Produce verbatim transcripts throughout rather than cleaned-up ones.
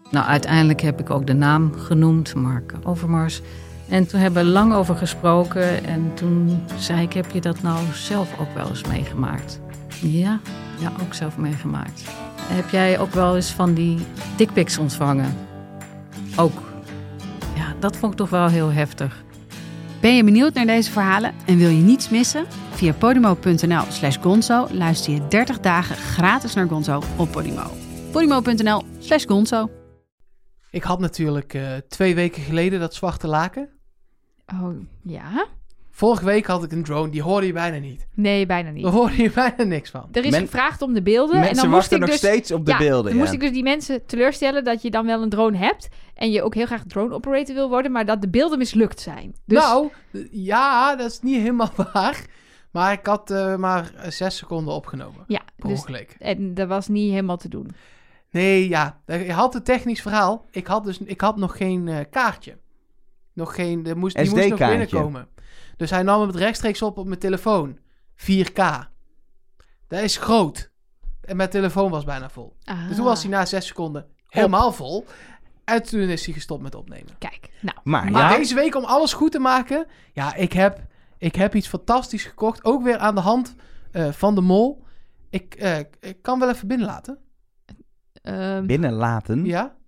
Nou, uiteindelijk heb ik ook de naam genoemd, Mark Overmars. En toen hebben we lang over gesproken. En toen zei ik, heb je dat nou zelf ook wel eens meegemaakt? Ja, ja, ook zelf meegemaakt. Heb jij ook wel eens van die dickpics ontvangen? Ook. Ja, dat vond ik toch wel heel heftig. Ben je benieuwd naar deze verhalen en wil je niets missen? Via podimo.nl slash gonzo luister je dertig dagen gratis naar Gonzo op Podimo. podimo.nl slash gonzo. Ik had natuurlijk uh, twee weken geleden dat zwarte laken. Oh, ja? Vorige week had ik een drone, die hoorde je bijna niet. Nee, bijna niet. Daar hoorde je bijna niks van. Er is Men- gevraagd om de beelden. Mensen en dan moest wachten ik nog dus, steeds op de ja, beelden. Dan ja. moest ik dus die mensen teleurstellen dat je dan wel een drone hebt. En je ook heel graag drone operator wil worden. Maar dat de beelden mislukt zijn. Dus... Nou, ja, dat is niet helemaal waar. Maar ik had uh, maar zes seconden opgenomen. Ja, per dus, ongeluk. en dat was niet helemaal te doen. Nee, ja. Je had een technisch verhaal. Ik had, dus, ik had nog geen uh, kaartje. Nog geen... Er moest, die moest nog binnenkomen. Dus hij nam het rechtstreeks op op mijn telefoon. vier K. Dat is groot. En mijn telefoon was bijna vol. Ah. Dus toen was hij na zes seconden helemaal vol. En toen is hij gestopt met opnemen. Kijk, nou. Maar, Maar ja, deze week, om alles goed te maken... Ja, ik heb, ik heb iets fantastisch gekocht. Ook weer aan de hand uh, van de mol. Ik, uh, ik kan wel even binnenlaten. Um, binnenlaten? Ja?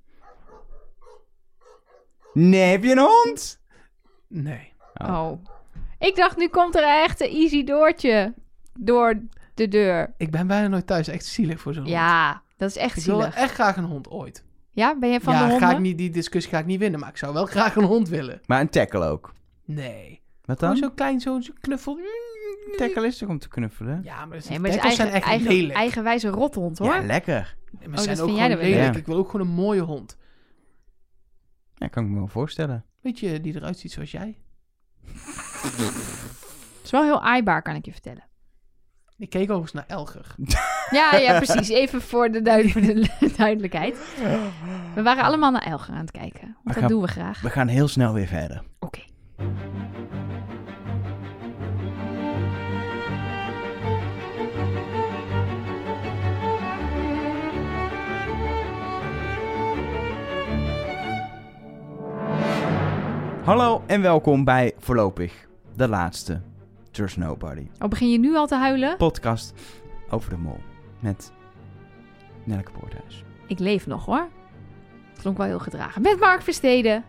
Nee, heb je een hond? Nee. Oh. oh. Ik dacht, nu komt er echt een easy doortje door de deur. Ik ben bijna nooit thuis. Echt zielig voor zo'n hond. Ja, dat is echt Ik wil zielig. echt graag een hond ooit. Ja, ben je van ja, de honden? Ga ik niet, die discussie ga ik niet winnen. Maar ik zou wel graag een hond willen. Maar een tackle ook? Nee. Wat Gewoon dan? zo'n klein, zo'n zo knuffel. Tackle is toch om te knuffelen? Ja, maar, Nee, maar het is tackles eigen, zijn echt eigen, lelijk. eigenwijze rothond, hoor. Ja, lekker. Nee, maar Oh, ze zijn dat ook vind jij gewoon dan weer lelijk. leuk. Ik wil ook gewoon een mooie hond. Ja, kan ik me wel voorstellen. Weet je, die eruit ziet zoals jij. Het is wel heel aaibaar, kan ik je vertellen. Ik keek overigens naar Elger. Ja, ja, precies. Even voor de, duid- voor de duidelijkheid. We waren allemaal naar Elger aan het kijken. Want dat gaan- doen we graag. We gaan heel snel weer verder. Oké. Hallo en welkom bij voorlopig de laatste Trust Nobody Oh, begin je nu al te huilen? podcast over de mol met Nelleke Poorthuis. Ik leef nog, hoor. Klonk wel heel gedragen. Met Mark Versteden.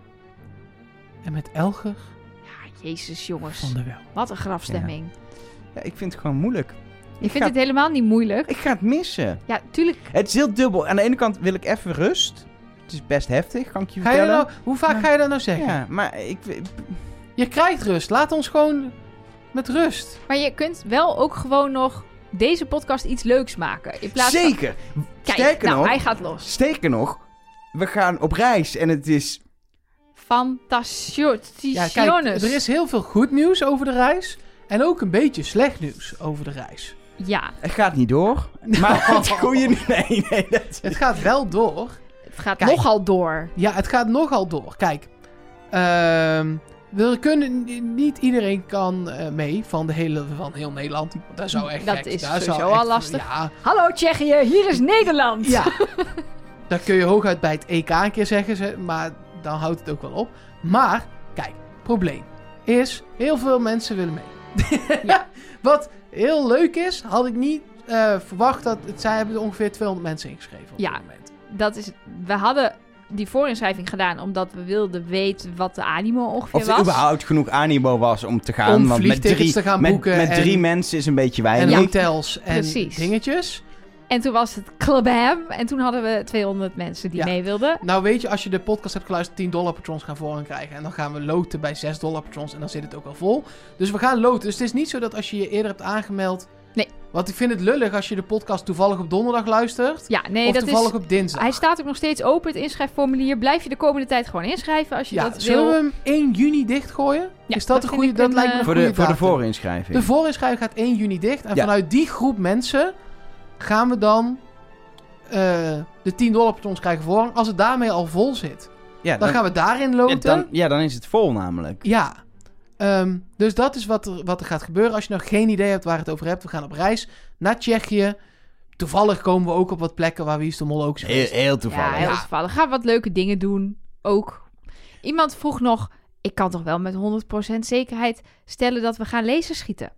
En met Elger Ja, jezus, jongens. van der Wel. Wat een grafstemming. Ja, ik vind het gewoon moeilijk. Je vindt ga- het helemaal niet moeilijk. Ik ga het missen. Ja, tuurlijk. Het is heel dubbel. Aan de ene kant wil ik even rust. Het is best heftig, kan ik je Ga je vertellen. nou, hoe vaak Ja. ga je dat nou zeggen? Ja, maar ik... Je krijgt rust. Laat ons gewoon met rust. Maar je kunt wel ook gewoon nog deze podcast iets leuks maken. In plaats van... Zeker. Kijk, Sterker nou, nog, hij gaat los. sterker nog, we gaan op reis en het is... Fantastisch. Ja, kijk, er is heel veel goed nieuws over de reis. En ook een beetje slecht nieuws over de reis. Ja, Het gaat niet door. Maar het goede... Nee, nee, dat... Het gaat wel door. het gaat Kijk. nogal door. Ja, het gaat nogal door. Kijk, ehm, we kunnen niet iedereen kan eh, mee van de hele van heel Nederland. Dat zou echt Dat gek- is dat sowieso zou al echt- lastig. Ja, Hallo Tsjechië, hier is Nederland. ja. Dat kun je hooguit bij het E K een keer zeggen, ze- maar dan houdt het ook wel op. Maar kijk, probleem is heel veel mensen willen mee. Ja. Wat heel leuk is, had ik niet eh, verwacht dat het, zij hebben er ongeveer tweehonderd mensen ingeschreven op Ja. dit moment. Dat is, we hadden die voorinschrijving gedaan omdat we wilden weten wat de animo ongeveer Of er was. überhaupt genoeg animo was om te gaan. Om want met vliegtickets drie, te gaan met, boeken Met en- drie mensen is een beetje En weinig. Ja. hotels en Precies. dingetjes. En toen was het klabam. En toen hadden we tweehonderd mensen die Ja. mee wilden. Nou weet je, als je de podcast hebt geluisterd, tien dollar patrons gaan voorrang krijgen. En dan gaan we loten bij zes dollar patrons en dan zit het ook al vol. Dus we gaan loten. Dus het is niet zo dat als je je eerder hebt aangemeld... Nee. Want ik vind het lullig als je de podcast toevallig op donderdag luistert. Ja, nee, of dat toevallig is... op dinsdag. Hij staat ook nog steeds open, het inschrijfformulier. Blijf je de komende tijd gewoon inschrijven als je Ja, dat zullen wil. we hem één juni dichtgooien? Ja, is dat, dat een vind goede? ik Dat een, lijkt me een eh, Voor goede de, voor de datum. voorinschrijving. De voorinschrijving gaat één juni dicht. En Ja. vanuit die groep mensen gaan we dan eh, de tien dollar patrons krijgen voorrang. Als het daarmee al vol zit, ja, dan gaan we daarin loten. ja, dan, ja, dan is het vol namelijk. Ja, Ehm, dus dat is wat er, wat er gaat gebeuren. Als je nog geen idee hebt waar het over hebt, we gaan op reis naar Tsjechië. toevallig komen we ook op wat plekken waar Wie is de Mol ook is geweest. Heel, heel toevallig. Ja, heel Ja. toevallig. Ga wat leuke dingen doen. Ook. Iemand vroeg nog... Ik kan toch wel met honderd procent zekerheid stellen dat we gaan lasers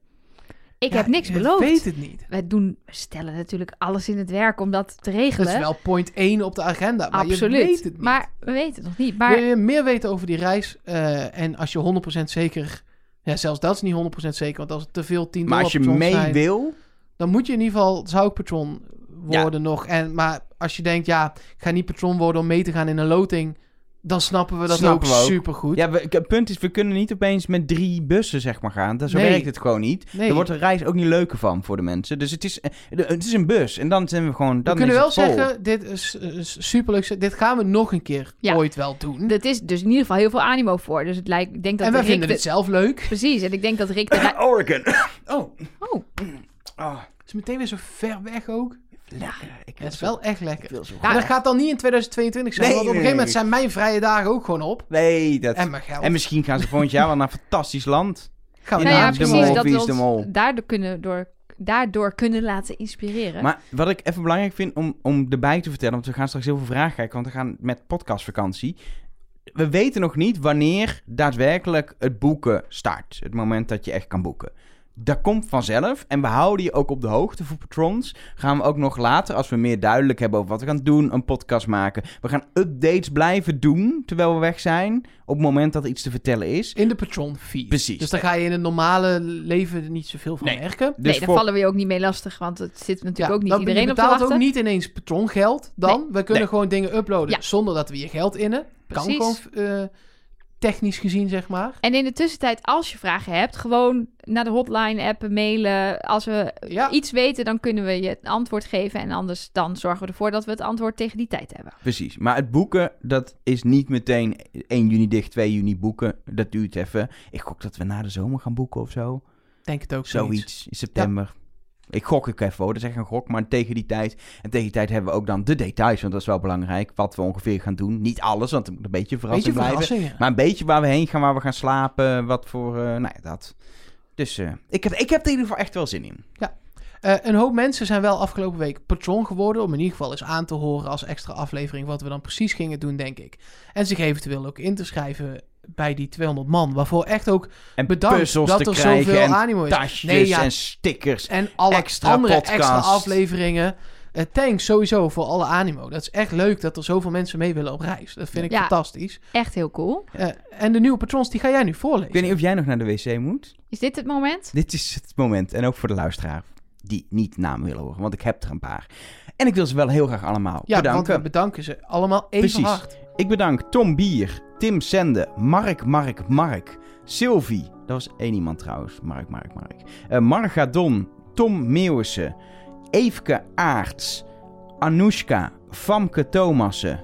Ik Ja, heb niks ik beloofd. weet het niet. We, doen, we stellen natuurlijk alles in het werk om dat te regelen. Dat is wel point één op de agenda, maar Absoluut. je weet het niet. Maar we weten het nog niet. Maar Wil je meer weten over die reis? Uh, en als je honderd procent zeker... Ja, zelfs dat is niet honderd procent zeker. Want als het te veel tien Maar als je dollar mee zijn, wil... dan moet je in ieder geval... zou ik patron worden nog. En, maar als je denkt... Ja, ik ga niet patron worden om mee te gaan in een loting... Dan snappen we dat Snappen ook, we ook. supergoed. Ja, we, het punt is, we kunnen niet opeens met drie bussen, zeg maar, gaan. Dat, zo Nee. werkt het gewoon niet. Nee. Er wordt de reis ook niet leuker van voor de mensen. Dus het is, eh, het is een bus. En dan zijn we gewoon... Dan we kunnen is wel het vol. zeggen... Dit is, is superleuk. Dit gaan we nog een keer Ja. ooit wel doen. er is dus in ieder geval heel veel animo voor. Dus het lijkt, ik denk dat en wij Rick vinden de- het zelf leuk. Precies. En ik denk dat Rick de rei- Oregon. Oh. Oh, Oh, Het is meteen weer zo ver weg ook. lekker. Ik Het is wel echt lekker. Ik wil zo Ja, Maar dat gaat dan niet in tweeduizend tweeëntwintig zijn. Nee, want op een nee, gegeven moment nee. zijn mijn vrije dagen ook gewoon op. Nee, dat... En mijn geld. En misschien gaan ze volgend jaar wel naar een fantastisch land. Gaan we in nou ja, naar de de precies. Mol, Dat Wie we is de ons Mol? daardoor kunnen, door, daardoor kunnen laten inspireren. Maar wat ik even belangrijk vind om, om erbij te vertellen... want we gaan straks heel veel vragen kijken... want we gaan met podcastvakantie... We weten nog niet wanneer daadwerkelijk het boeken start. Het moment dat je echt kan boeken. Dat komt vanzelf. En we houden je ook op de hoogte voor patrons. Gaan we ook nog later, als we meer duidelijk hebben over wat we gaan doen, een podcast maken. We gaan updates blijven doen terwijl we weg zijn. Op het moment dat er iets te vertellen is. In de patron feed. Precies. Dus daar ga je in het normale leven niet zoveel van Nee. merken. Dus nee, daar voor- vallen we je ook niet mee lastig. Want het zit natuurlijk ook niet dan iedereen je op te betaalt wachten. ook niet ineens patrongeld dan. We kunnen Nee. gewoon dingen uploaden Ja. zonder dat we je geld innen. Kan Precies. gewoon eh, technisch gezien, zeg maar. En in de tussentijd, als je vragen hebt, gewoon naar de hotline appen, mailen. Als we Ja. iets weten, dan kunnen we je het antwoord geven. En anders dan zorgen we ervoor dat we het antwoord tegen die tijd hebben. Precies. Maar het boeken, dat is niet meteen één juni dicht, twee juni boeken. Dat duurt even. Ik gok dat we na de zomer gaan boeken of zo. Denk het ook zoiets. Zoiets in september. Ik gok ik even hoor, dat is echt een gok. Maar tegen die tijd, en tegen die tijd hebben we ook dan de details. Want dat is wel belangrijk, wat we ongeveer gaan doen. Niet alles, want het moet een beetje een verrassing Beetje blijven. verrassingen. Maar een beetje waar we heen gaan, waar we gaan slapen. Wat voor, uh, nou ja, dat. Dus uh, ik, heb, ik heb er in ieder geval echt wel zin in. Uh, een hoop mensen zijn wel afgelopen week patron geworden. Om in ieder geval eens aan te horen als extra aflevering wat we dan precies gingen doen, denk ik. En zich eventueel ook in te schrijven bij die tweehonderd man. Waarvoor echt ook En bedankt puzzels dat te er krijgen zoveel en animo is. tasjes Nee, ja, en stickers. en alle extra andere podcast. extra afleveringen. Uh, thanks sowieso voor alle animo. Dat is echt leuk dat er zoveel mensen mee willen op reis. Dat vind ik Ja. fantastisch. Echt heel cool. Uh, en de nieuwe patrons, die ga jij nu voorlezen. Ik weet niet of jij nog naar de wc moet. Is dit het moment? Dit is het moment. En ook voor de luisteraar die niet namen willen horen. Want ik heb er een paar. En ik wil ze wel heel graag allemaal Ja, bedanken. want we bedanken ze allemaal even Precies. hard. Ik bedank Tom Bier, Tim Sende, Mark, Mark, Mark, Sylvie. Dat was één iemand trouwens. Mark, Mark, Mark. Uh, Margadon, Tom Meeuwissen, Eefke Aarts, Anoushka, Famke Thomassen,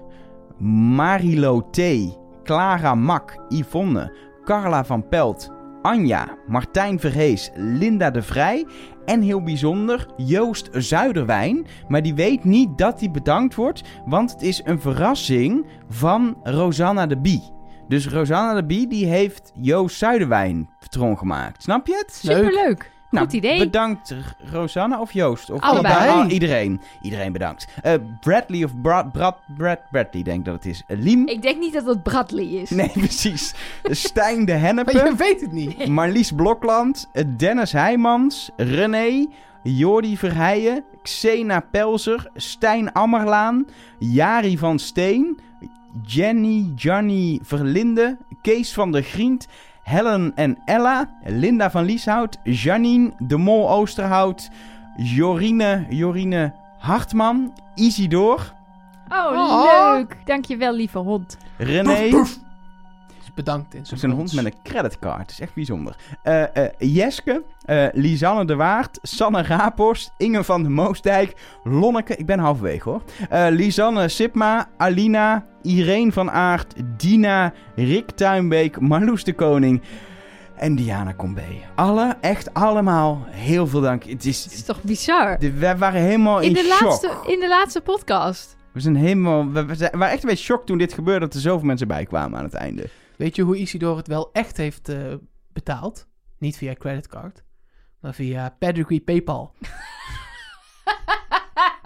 Marilo T, Clara Mak, Yvonne, Carla van Pelt, Anja, Martijn Verhees, Linda de Vrij en heel bijzonder Joost Zuiderwijn. Maar die weet niet dat hij bedankt wordt, want het is een verrassing van Rosanna de Bie. Dus Rosanna de Bie die heeft Joost Zuiderwijn patron gemaakt. Snap je het? Leuk. Superleuk. Goed Nou, idee. Bedankt Rosanna of Joost? Of Allebei. Ah, iedereen. Iedereen bedankt. Uh, Bradley of Brad, Brad, Brad, Bradley denk ik dat het is. Uh, Liem. Ik denk niet dat het Bradley is. Nee, precies. Stijn de Maar Hennepe. je weet het niet. Marlies Blokland, Dennis Heijmans, René, Jordi Verheijen, Xena Pelzer, Stijn Ammerlaan, Jari van Steen, Jenny Johnny Verlinde, Kees van der Grient, Helen en Ella, Linda van Lieshout, Janine de Mol Oosterhout, Jorine, Jorine Hartman, Isidor, Oh, Oh. leuk. Dankjewel, lieve hond. René... Dus bedankt in Het zijn is een hond met een creditcard. Het is echt bijzonder. Uh, uh, Jeske, uh, Lisanne de Waard, Sanne Raaphorst, Inge van de Moosdijk, Lonneke, ik ben halverwege hoor. Uh, Lisanne Sipma, Alina, Irene van Aert, Dina, Rick Tuinbeek, Marloes de Koning en Diana Combe. Alle, echt allemaal, heel veel dank. Het is, Het is toch bizar? de, wij waren helemaal in, In de, shock. laatste, in de laatste podcast. We zijn helemaal, we, we zijn- we waren echt een beetje shock toen dit gebeurde, dat er zoveel mensen bij kwamen aan het einde. Weet je hoe Isidor het wel echt heeft uh, betaald? Niet via creditcard, maar via Pedigree PayPal.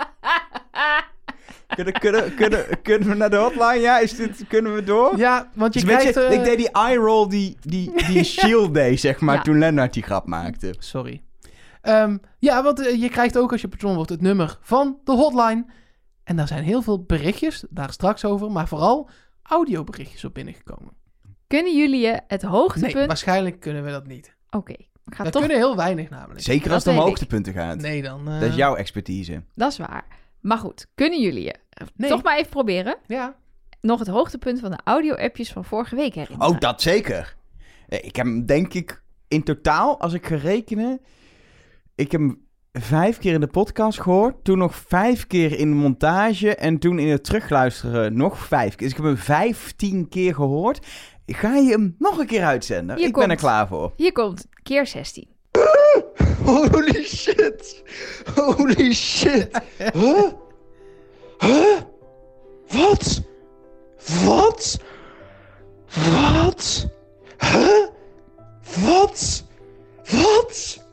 Kunnen, kunnen, kunnen, kunnen we naar de hotline? Ja, is dit, kunnen we door? Ja, want je dus krijgt... Je, uh... Ik deed die eye-roll die, die, die Shield deed, zeg maar, ja. toen Lennart die grap maakte. Sorry. Um, ja, want uh, je krijgt ook als je patron wordt het nummer van de hotline. En daar zijn heel veel berichtjes, daar straks over, maar vooral audioberichtjes op binnengekomen. Kunnen jullie je het hoogtepunt... Nee, waarschijnlijk kunnen we dat niet. Oké. Okay. We toch... kunnen heel weinig namelijk. Zeker als het om hoogtepunten gaat. Nee, dan... Uh... Dat is jouw expertise. Dat is waar. Maar goed, kunnen jullie je nee. toch maar even proberen... Ja. nog het hoogtepunt van de audio-appjes van vorige week herinneren? Oh, dat zeker. Ik heb hem, denk ik, in totaal, als ik ga rekenen... Ik heb hem vijf keer in de podcast gehoord. Toen nog vijf keer in de montage. En toen in het terugluisteren nog vijf keer. Dus ik heb hem vijftien keer gehoord. Ga je hem nog een keer uitzenden? Hier ik komt, ben er klaar voor. Hier komt keer zestien. Holy shit. Holy shit. Huh? Huh? Wat? Wat? Wat? Huh? Wat? Wat?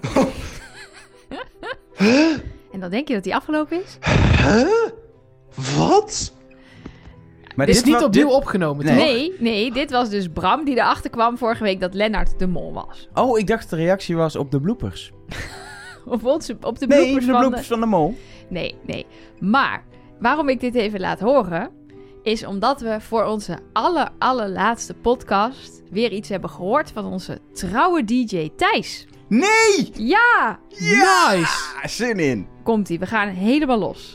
Huh? En dan denk je dat die afgelopen is? Huh? Wat? Maar dit is niet opnieuw dit... opgenomen, toch? Nee, nee, dit was dus Bram die erachter kwam vorige week dat Lennart de mol was. Oh, ik dacht de reactie was op de bloopers. Of onze, op de nee, bloopers, de van, bloopers de... van de mol. Nee, nee. Maar waarom ik dit even laat horen... is omdat we voor onze aller, allerlaatste podcast... weer iets hebben gehoord van onze trouwe D J Thijs. Nee! Ja! Ja! Nice! Zin in. Komt-ie, we gaan helemaal los.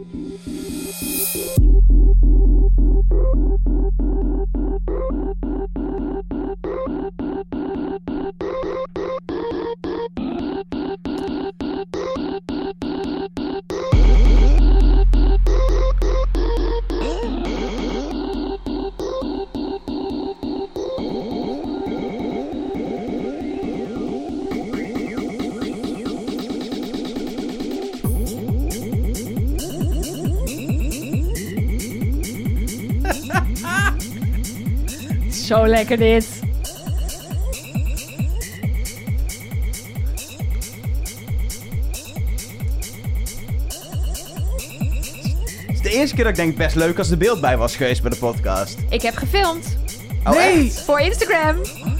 Zo lekker dit. Het is de eerste keer dat ik denk best leuk als er beeld bij was geweest bij de podcast. Ik heb gefilmd. Oh, nee! Echt? Voor Instagram.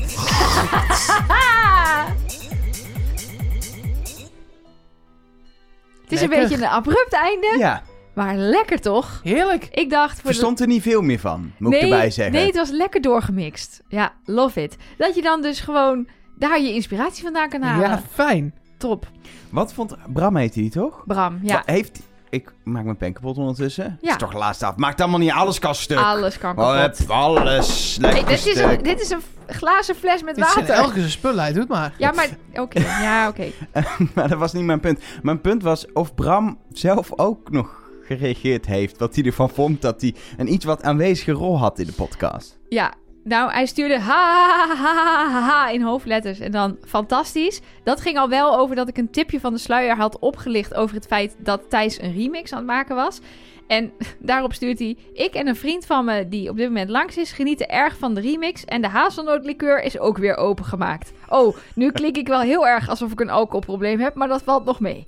Het is lekker. Een beetje een abrupt einde. Ja. Maar lekker toch? Heerlijk. Ik dacht... Voor Verstond de... er niet veel meer van, moet nee, ik erbij zeggen. Nee, het was lekker doorgemixt. Ja, love it. Dat je dan dus gewoon daar je inspiratie vandaan kan halen. Ja, fijn. Top. Wat vond... Bram heet hij toch? Bram, ja. Wat heeft... Ik maak mijn pen kapot ondertussen. Ja. Is toch de laatste af. Maakt allemaal niet alles kan stuk. Alles kan kapot. Oh, alles lekker hey, dit, stuk. is een, dit is een glazen fles met dit water. Dit zijn elke zijn spullen uit. Doe het maar. Ja, maar... Oké. Okay, ja, oké. Okay. Maar dat was niet mijn punt. Mijn punt was of Bram zelf ook nog gereageerd heeft. Wat hij ervan vond dat hij een iets wat aanwezige rol had in de podcast. Ja. Nou, hij stuurde ha, ha, ha, ha, ha in hoofdletters en dan fantastisch. Dat ging al wel over dat ik een tipje van de sluier had opgelicht over het feit dat Thijs een remix aan het maken was. En daarop stuurt hij... Ik en een vriend van me die op dit moment langs is... genieten erg van de remix... en de hazelnootlikeur is ook weer opengemaakt. Oh, nu klink ik wel heel erg alsof ik een alcoholprobleem heb... maar dat valt nog mee.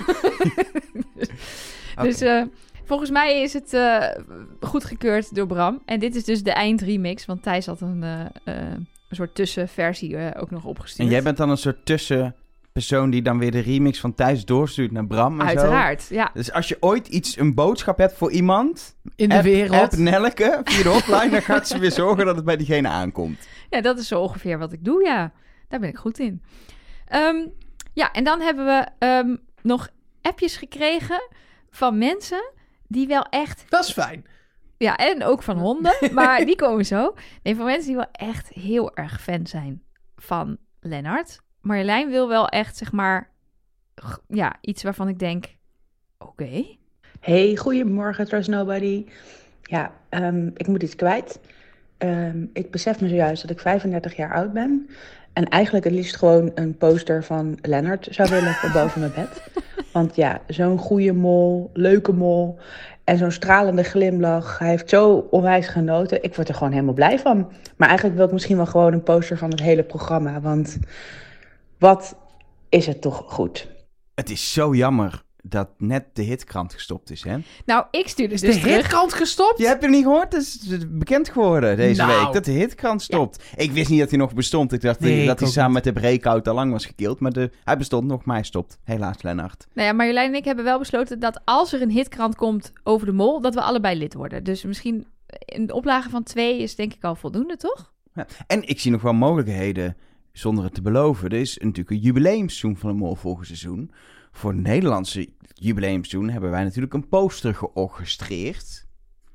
dus okay. dus uh, volgens mij is het uh, goedgekeurd door Bram. En dit is dus de eindremix... want Thijs had een, uh, uh, een soort tussenversie uh, ook nog opgestuurd. En jij bent dan een soort tussen... persoon die dan weer de remix van Thijs doorstuurt naar Bram en Uiteraard, zo. ja. Dus als je ooit iets, een boodschap hebt voor iemand... in de app, wereld. App Nelleke via de hotline... dan gaat ze weer zorgen dat het bij diegene aankomt. Ja, dat is zo ongeveer wat ik doe, ja. Daar ben ik goed in. Um, ja, en dan hebben we um, nog appjes gekregen van mensen die wel echt... Dat is fijn. Ja, en ook van honden, maar die komen zo. Nee, van mensen die wel echt heel erg fan zijn van Lennart... Marjolein wil wel echt, zeg maar, ja, iets waarvan ik denk, oké. Okay. Hey, goedemorgen, Trust Nobody. Ja, um, ik moet iets kwijt. Um, ik besef me zojuist dat ik vijfendertig jaar oud ben. En eigenlijk het liefst gewoon een poster van Lennart zou willen voor boven mijn bed. Want ja, zo'n goede mol, leuke mol en zo'n stralende glimlach. Hij heeft zo onwijs genoten. Ik word er gewoon helemaal blij van. Maar eigenlijk wil ik misschien wel gewoon een poster van het hele programma, want... Wat is het toch goed? Het is zo jammer. dat net de hitkrant gestopt is, hè? Nou, ik stuurde Is dus de terug. hitkrant gestopt? Je hebt het niet gehoord? Het is bekend geworden deze Nou. week dat de hitkrant stopt. Ik wist niet dat hij nog bestond. Ik dacht Nee, dat ik hij ook samen niet. met de breakout al lang was gekild. Maar de, hij bestond nog, maar hij stopt. Helaas, Lennart. Nou ja, Marjolein en ik hebben wel besloten dat als er een hitkrant komt over de mol, dat we allebei lid worden. Dus misschien een oplage van twee is denk ik al voldoende, toch? Ja. En ik zie nog wel mogelijkheden, zonder het te beloven. Er is natuurlijk een jubileumseizoen van de Mol volgend seizoen. Voor het Nederlandse jubileumseizoen hebben wij natuurlijk een poster georchestreerd.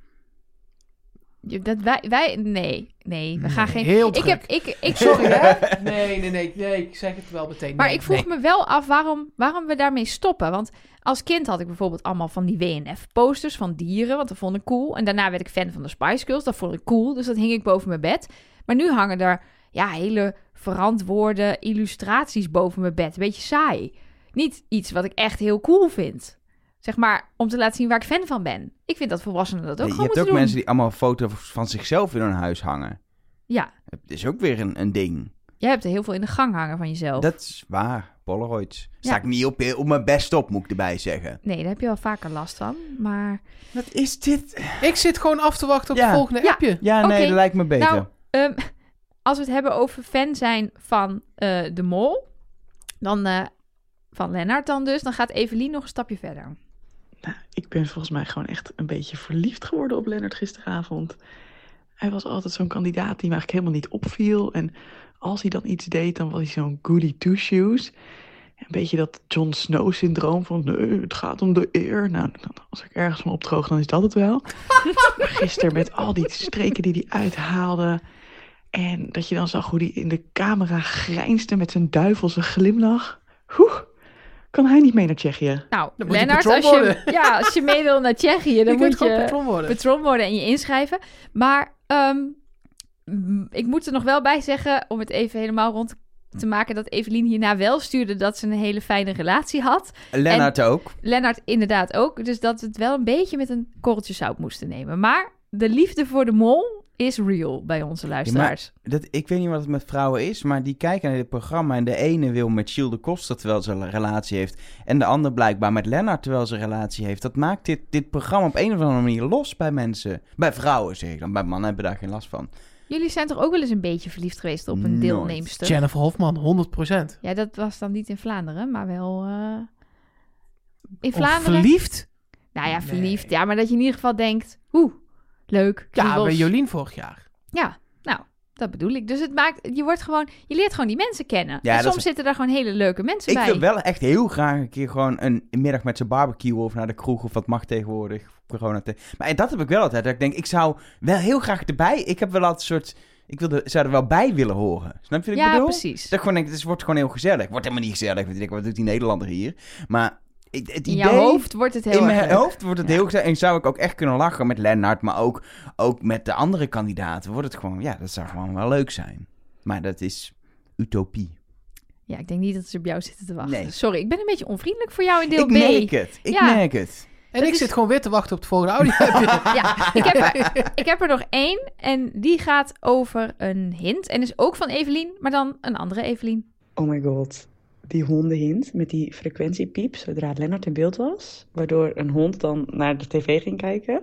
Je- Dat wij, wij, nee, nee, we gaan Nee, geen... heel ik druk. heb, ik, ik, Sorry, hè? Nee, nee, nee, nee, ik zeg het wel meteen. Maar Nee, ik vroeg nee. me wel af waarom, waarom we daarmee stoppen. Want als kind had ik bijvoorbeeld allemaal van die W N F-posters van dieren, want dat vond ik cool. En daarna werd ik fan van de Spice Girls, dat vond ik cool. Dus dat hing ik boven mijn bed. Maar nu hangen er ja, hele verantwoorde illustraties boven mijn bed. Een beetje saai. Niet iets wat ik echt heel cool vind. Zeg maar, om te laten zien waar ik fan van ben. Ik vind dat volwassenen dat ook Nee, je gewoon hebt moeten ook doen. mensen die allemaal foto's van zichzelf in hun huis hangen. Ja, Dat is ook weer een, een ding. jij hebt er heel veel in de gang hangen van jezelf. Dat is waar, Polaroids. Sta Ja. ik niet op, op mijn best op, moet ik erbij zeggen. Nee, daar heb je wel vaker last van. Maar Wat is dit? Ik zit gewoon af te wachten op Ja. het volgende Ja. appje. Ja, nee, Oké. dat lijkt me beter. Nou, Ehm, als we het hebben over fan zijn van eh, de Mol, dan eh, van Lennart dan dus, dan gaat Evelien nog een stapje verder. Nou, ik ben volgens mij gewoon echt een beetje verliefd geworden op Lennart gisteravond. Hij was altijd zo'n kandidaat die me eigenlijk helemaal niet opviel. En als hij dan iets deed, dan was hij zo'n goody two-shoes. Een beetje dat Jon Snow-syndroom van nee, het gaat om de eer. Nou, dan, als ik ergens van opdroog, dan is dat het wel. Maar gisteren met al die streken die hij uithaalde. En dat je dan zag hoe hij in de camera grijnsde met zijn duivelse glimlach. Oeh, kan hij niet mee naar Tsjechië? Nou, Dan moet je Lennart, patron als je, worden. ja, als je mee wil naar Tsjechië, dan Je kunt moet gewoon je patron worden. patron worden en je inschrijven. Maar ehm, m, ik moet er nog wel bij zeggen, om het even helemaal rond te maken, dat Evelien hierna wel stuurde dat ze een hele fijne relatie had. Lennart ook. Lennart inderdaad ook. Dus dat we het wel een beetje met een korreltje zout moesten nemen. Maar de liefde voor de Mol is real bij onze luisteraars. Dat, ik weet niet wat het met vrouwen is, maar die kijken naar dit programma en de ene wil met Gilles de Koster terwijl ze een relatie heeft en de ander blijkbaar met Lennart terwijl ze een relatie heeft. Dat maakt dit, dit programma op een of andere manier los bij mensen. Bij vrouwen zeg ik dan, bij mannen hebben daar geen last van. Jullie zijn toch ook wel eens een beetje verliefd geweest op een Nooit. deelnemster? Jennifer Hofman, honderd procent. Ja, dat was dan niet in Vlaanderen, maar wel eh, in Of Vlaanderen. verliefd? Nou ja, verliefd. Nee. Ja, maar dat je in ieder geval denkt, oeh, leuk. Ja, kriebels. bij Jolien vorig jaar. Ja, nou, dat bedoel ik. Dus het maakt, je wordt gewoon, je leert gewoon die mensen kennen. Ja, en dat soms is- zitten daar gewoon hele leuke mensen Ik bij. wil wel echt heel graag een keer gewoon een middag met z'n barbecue of naar de kroeg of wat mag tegenwoordig. Corona te... Maar dat heb ik wel altijd. Dat ik denk, ik zou wel heel graag erbij. Ik heb wel altijd een soort. Ik wilde, zou er wel bij willen horen. Snap je wat ik ja, bedoel? precies. Dat ik gewoon denk, het wordt gewoon heel gezellig. Het wordt helemaal niet gezellig. Want ik denk, wat doet die Nederlander hier? Maar het, het In idee... jouw hoofd wordt het heel in erg mijn leuk. hoofd wordt het Ja. heel gezellig. En zou ik ook echt kunnen lachen met Lennart. Maar ook, ook met de andere kandidaten. Wordt het gewoon... Ja, dat zou gewoon wel leuk zijn. Maar dat is utopie. Ja, ik denk niet dat ze op jou zitten te wachten. Nee. Sorry, ik ben een beetje onvriendelijk voor jou in deel Ik B. merk het. Ik Ja. merk het. En Dat ik is- zit gewoon weer te wachten op het volgende audio. Ja, ik heb, er, ik heb er nog één. En die gaat over een hint. En is ook van Evelien, maar dan een andere Evelien. Oh my god. Die hondenhint met die frequentiepiep zodra Lennart in beeld was. Waardoor een hond dan naar de tv ging kijken.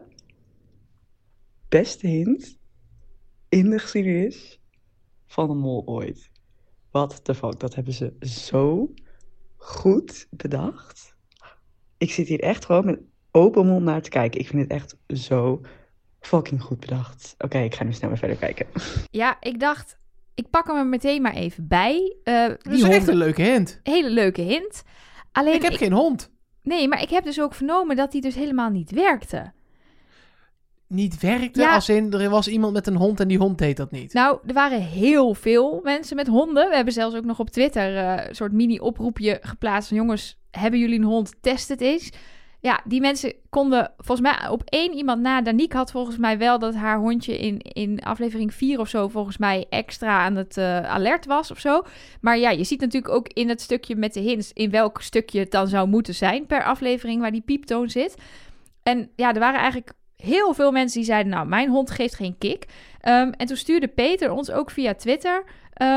Beste hint in de geschiedenis van een mol ooit. What the fuck, dat hebben ze zo goed bedacht. Ik zit hier echt gewoon met open mond naar te kijken. Ik vind het echt zo fucking goed bedacht. Oké, ik ga nu snel weer verder kijken. Ja, ik dacht, ik pak hem er meteen maar even bij. Eh, Dat die is echt honden, een leuke hint. hele leuke hint. Alleen, Ik heb geen hond. nee, maar ik heb dus ook vernomen dat die dus helemaal niet werkte. Niet werkte, Ja. als in er was iemand met een hond en die hond deed dat niet. Nou, er waren heel veel mensen met honden. We hebben zelfs ook nog op Twitter eh, een soort mini-oproepje geplaatst van jongens, hebben jullie een hond? Test het eens. Ja, die mensen konden volgens mij op één iemand na. Danique had volgens mij wel dat haar hondje in, in aflevering vier of zo volgens mij extra aan het eh, alert was of zo. Maar ja, je ziet natuurlijk ook in het stukje met de hints in welk stukje het dan zou moeten zijn per aflevering waar die pieptoon zit. En ja, er waren eigenlijk heel veel mensen die zeiden, nou, mijn hond geeft geen kick. Um, en toen stuurde Peter ons ook via Twitter um,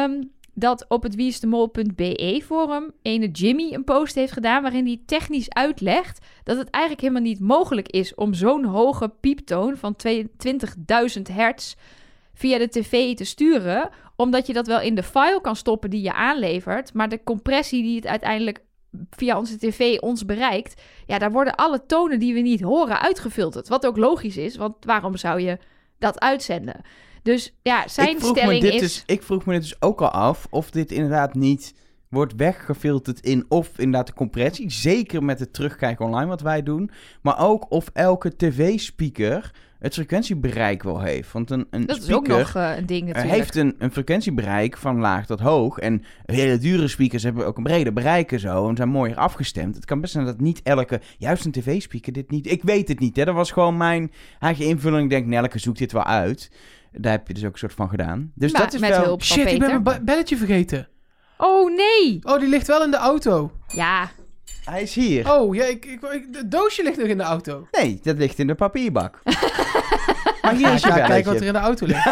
dat op het wieisdemol punt b e forum ene Jimmy een post heeft gedaan waarin hij technisch uitlegt dat het eigenlijk helemaal niet mogelijk is om zo'n hoge pieptoon van twintigduizend hertz via de tv te sturen, omdat je dat wel in de file kan stoppen die je aanlevert, maar de compressie die het uiteindelijk via onze tv ons bereikt, ja, daar worden alle tonen die we niet horen uitgefilterd. Wat ook logisch is, want waarom zou je dat uitzenden? Dus ja, zijn ik vroeg stelling me dit is... Dus, ik vroeg me dit dus ook al af of dit inderdaad niet wordt weggefilterd in of inderdaad de compressie. Zeker met het terugkijken online wat wij doen. Maar ook of elke tv-speaker het frequentiebereik wel heeft. Want een, een dat speaker is ook nog uh, een ding natuurlijk. heeft een, een frequentiebereik van laag tot hoog. En hele dure speakers hebben ook een breder bereik en zo. En zijn mooier afgestemd. Het kan best zijn dat niet elke... Juist een tv-speaker dit niet... Ik weet het niet, hè. Dat was gewoon mijn eigen invulling. Ik denk, Nelleke zoekt dit wel uit. Daar heb je dus ook een soort van gedaan. Dus maar, dat is met wel... hulp van Shit, ik ben Peter. mijn belletje vergeten. Oh, nee! Oh, die ligt wel in de auto. Ja, Hij is hier. Oh, ja, ik, ik, ik- het doosje ligt nog in de auto. Nee, dat ligt in de papierbak. Maar hier is je Ja, belletje. kijk wat er in de auto ligt.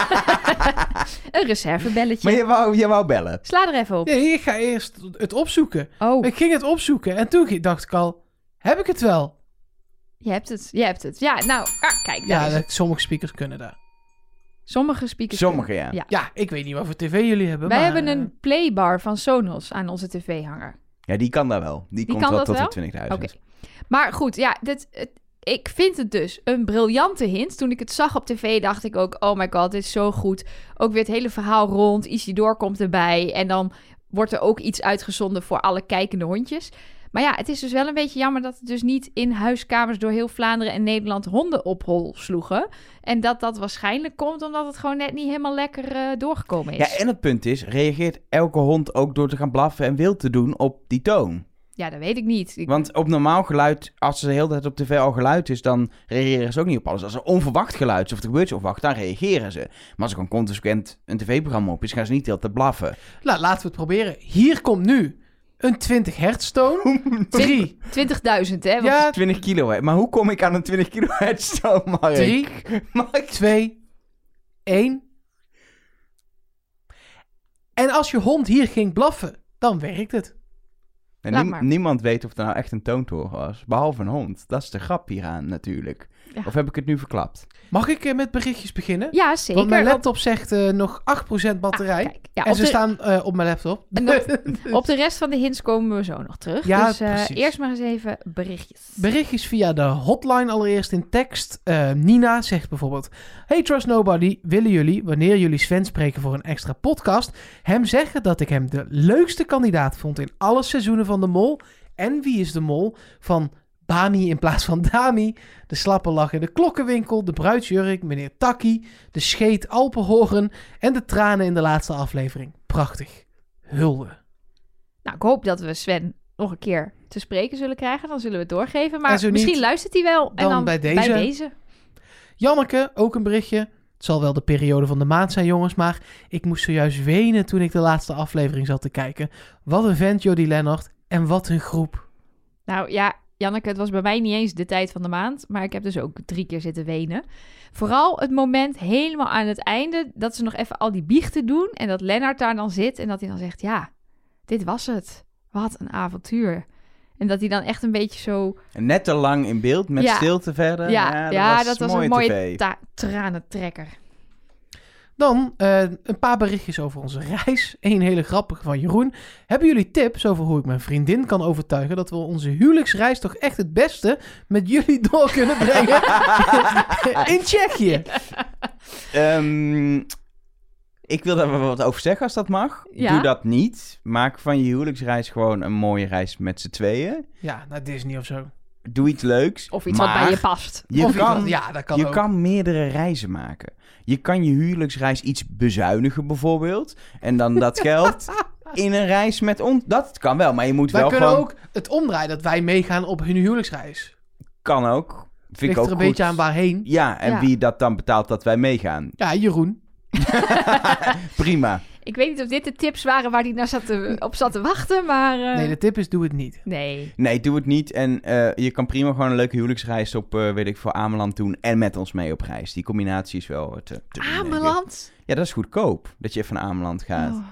een reservebelletje. Maar je wou, je wou bellen. Sla er even op. Nee, ik ga eerst het opzoeken. Oh, Ik ging het opzoeken en toen ging- dacht ik al, heb ik het wel? je hebt het. Je hebt het. Ja, nou, ah, kijk. daar Ja, is dat- het. sommige speakers kunnen dat. Sommige speakers... Sommige, ja. Ja. Ja, ik weet niet wat voor tv jullie hebben. Wij maar, hebben eh, een playbar van Sonos aan onze tv-hanger. Ja, die kan daar wel. Die, komt kan wel dat tot wel? de twintigduizend. Oké. Maar goed, ja, dit, het, ik vind het dus een briljante hint. Toen ik het zag op tv, dacht ik ook... oh my god, dit is zo goed. Ook weer het hele verhaal rond. Isidore komt erbij. En dan wordt er ook iets uitgezonden voor alle kijkende hondjes. Maar ja, het is dus wel een beetje jammer... dat het dus niet in huiskamers door heel Vlaanderen en Nederland honden op hol sloegen. En dat dat waarschijnlijk komt... omdat het gewoon net niet helemaal lekker uh, doorgekomen is. Ja, en het punt is, reageert elke hond ook door te gaan blaffen en wild te doen op die toon? Ja, dat weet ik niet. Ik... Want op normaal geluid, als er de hele tijd op tv al geluid is, dan reageren ze ook niet op alles. Als er onverwacht geluid is of er gebeurt iets onverwacht, dan reageren ze. Maar als er gewoon consequent een tv-programma op is, gaan ze niet de hele tijd blaffen. Nou, laten we het proberen. Hier komt nu een twintig hertz toon. Drie. twintigduizend, hè? Want Ja, twintig kilohertz. Maar hoe kom ik aan een twintig kilohertz toon, Mark? drie, Mark? twee, één. En als je hond hier ging blaffen, dan werkt het. En Laat niem- maar. niemand weet of er nou echt een toontoren was. Behalve een hond. Dat is de grap hieraan natuurlijk. Ja. Of heb ik het nu verklapt? Mag ik eh, met berichtjes beginnen? Ja, zeker. Want mijn Want- laptop zegt eh, nog acht procent batterij. Ah, kijk, ja, en op ze de- staan eh, op mijn laptop. En nog- Op de rest van de hints komen we zo nog terug. Ja, dus eh, precies. eerst maar eens even berichtjes. Berichtjes via de hotline allereerst in tekst. Eh, Nina zegt bijvoorbeeld... Hey Trust Nobody, willen jullie, wanneer jullie Sven spreken voor een extra podcast... hem zeggen dat ik hem de leukste kandidaat vond in alle seizoenen van De Mol... en Wie is de Mol van Bami in plaats van Dami... de slappe lach in de klokkenwinkel, de bruidsjurk, meneer Takkie... de scheet Alpenhoorn en de tranen in de laatste aflevering. Prachtig. Hulde. Nou, ik hoop dat we Sven nog een keer te spreken zullen krijgen. Dan zullen we het doorgeven. En Maar zo misschien niet, luistert hij wel. En dan dan bij deze. Bij deze. Janneke, ook een berichtje. Het zal wel de periode van de maand zijn, jongens, maar ik moest zojuist wenen toen ik de laatste aflevering zat te kijken. Wat een vent, Jody Lennart. En wat een groep. Nou ja, Janneke, het was bij mij niet eens de tijd van de maand. Maar ik heb dus ook drie keer zitten wenen. Vooral het moment helemaal aan het einde... dat ze nog even al die biechten doen... en dat Lennart daar dan zit en dat hij dan zegt... ja, dit was het. Wat een avontuur. En dat hij dan echt een beetje zo... Net te lang in beeld, met Ja. stilte verder. Ja, dat ja, was, dat was mooie een mooie tv. ta- tranentrekker. Dan eh, een paar berichtjes over onze reis. Eén hele grappige van Jeroen. Hebben jullie tips over hoe ik mijn vriendin kan overtuigen... dat we onze huwelijksreis toch echt het beste met jullie door kunnen brengen in Tsjechië? Ehm, ik wil daar wel wat over zeggen als dat mag. Ja. Doe dat niet. Maak van je huwelijksreis gewoon een mooie reis met z'n tweeën. Ja, naar Disney of zo. Doe iets leuks. Of iets maar wat bij je past. Je Of kan, iets- ja, dat kan je ook. kan meerdere reizen maken. Je kan je huwelijksreis iets bezuinigen bijvoorbeeld. En dan dat geld in een reis met ons. Dat kan wel, maar je moet Wij wel kunnen gewoon... ook het omdraaien dat wij meegaan op hun huwelijksreis. Kan ook. Vind Ligt ik ook er een goed. beetje aan waarheen. Ja, en Ja. wie dat dan betaalt dat wij meegaan. Ja, Jeroen. Prima. Ik weet niet of dit de tips waren waar hij naar zat te, op zat te wachten, maar... eh, Nee, de tip is doe het niet. nee. Nee, doe het niet. En eh, je kan prima gewoon een leuke huwelijksreis op, eh, weet ik, voor Ameland doen. En met ons mee op reis. Die combinatie is wel te... te doen, denk ik. Ameland? Ja, dat is goedkoop. Dat je even naar Ameland gaat. Oh.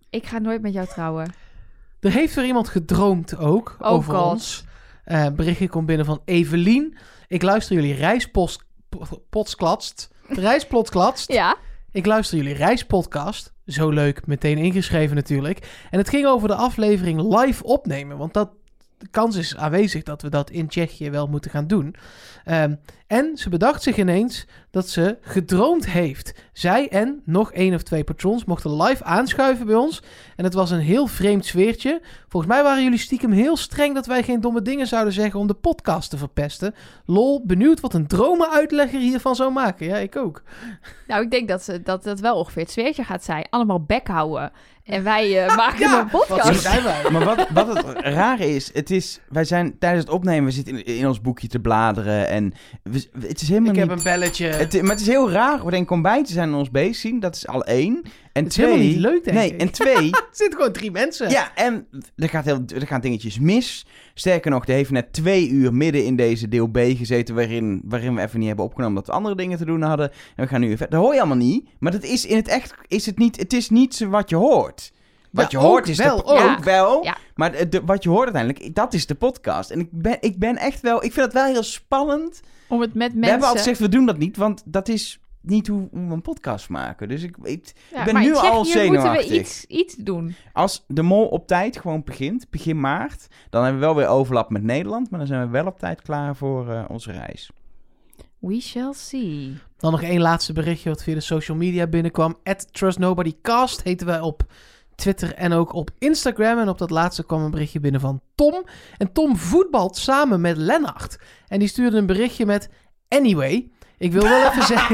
Ik ga nooit met jou trouwen. Er heeft weer iemand gedroomd ook Oh over God. ons. Uh, berichtje komt binnen van Evelien. Ik luister jullie reispost... Potsklatst. Reisplotklatst. Ja. Ik luister jullie reispodcast. Zo leuk, meteen ingeschreven natuurlijk. En het ging over de aflevering live opnemen. Want dat, de kans is aanwezig dat we dat in Tsjechië wel moeten gaan doen. Um, en ze bedacht zich ineens dat ze gedroomd heeft. Zij en nog één of twee patrons mochten live aanschuiven bij ons. En het was een heel vreemd sfeertje. Volgens mij waren jullie stiekem heel streng dat wij geen domme dingen zouden zeggen om de podcast te verpesten. Lol, benieuwd wat een dromenuitlegger hiervan zou maken. Ja, ik ook. Nou, ik denk dat ze, dat dat wel ongeveer het sfeertje gaat zijn. Allemaal bek houden. En wij uh, maken Ja, een podcast. wat zijn wij? Maar wat, wat het rare is, het is, wij zijn tijdens het opnemen, we zitten in, in ons boekje te bladeren en we, het is helemaal Ik niet... heb een belletje. Het, maar het is heel raar, we denken ontbijten zijn en ons bezig zien, dat is al één. En Het is twee... helemaal niet leuk, denk nee, ik. en twee... Er zitten gewoon drie mensen. ja, en er, gaat heel, er gaan dingetjes mis. Sterker nog, er heeft net twee uur midden in deze deel B gezeten waarin, waarin we even niet hebben opgenomen dat we andere dingen te doen hadden. En we gaan nu even... Dat hoor je allemaal niet, maar dat is in het echt... Is het, niet, het is niet zo wat je hoort. Wat Ja, je hoort ook is wel, de, ook. ook wel, Ja. maar de, de- wat je hoort uiteindelijk, dat is de podcast. En ik ben, ik ben echt wel, ik vind het wel heel spannend. Om het met We hebben mensen... altijd gezegd, we doen dat niet, want dat is niet hoe, hoe we een podcast maken. Dus ik, ik, Ja, ik ben maar nu in al Tsjechië moeten zenuwachtig. we iets, iets doen. Als de mol op tijd gewoon begint, begin maart, dan hebben we wel weer overlap met Nederland, maar dan zijn we wel op tijd klaar voor uh, onze reis. We shall see. Dan nog één laatste berichtje wat via de social media binnenkwam. at trustnobodycast heten wij op Twitter en ook op Instagram. En op dat laatste kwam een berichtje binnen van Tom. En Tom voetbalt samen met Lennart. En die stuurde een berichtje met... Anyway, ik wil wel even zeggen...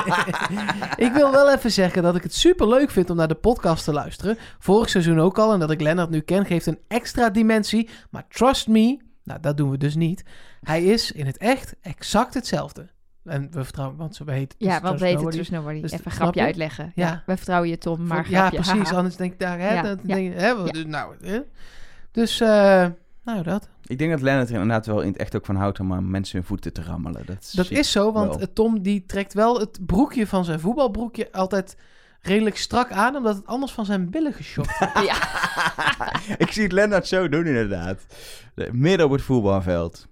ik wil wel even zeggen dat ik het super leuk vind om naar de podcast te luisteren. Vorig seizoen ook al. En dat ik Lennart nu ken, geeft een extra dimensie. Maar trust me, nou dat doen we dus niet. Hij is in het echt exact hetzelfde. En we vertrouwen, want ze heet... Ja, dus wat Trust weet het Nobody. dus nobody. Dus Even een snap grapje je? uitleggen. Ja. Ja. We vertrouwen je, Tom, maar ja, grapje. precies. haha. Anders denk ik daar... Hè, Ja, dan ja. denk je, hè, wat- Ja. dus, nou, hè. Dus, eh, nou, dat. Ik denk dat Lennart er inderdaad wel in het echt ook van houdt om aan mensen hun voeten te rammelen. Dat, Dat zie is zo, want wel. eh, Tom die trekt wel het broekje van zijn voetbalbroekje altijd redelijk strak aan, omdat het anders van zijn billen geschopt wordt. Ja. Ik zie het Lennart zo doen inderdaad. Midden op het voetbalveld.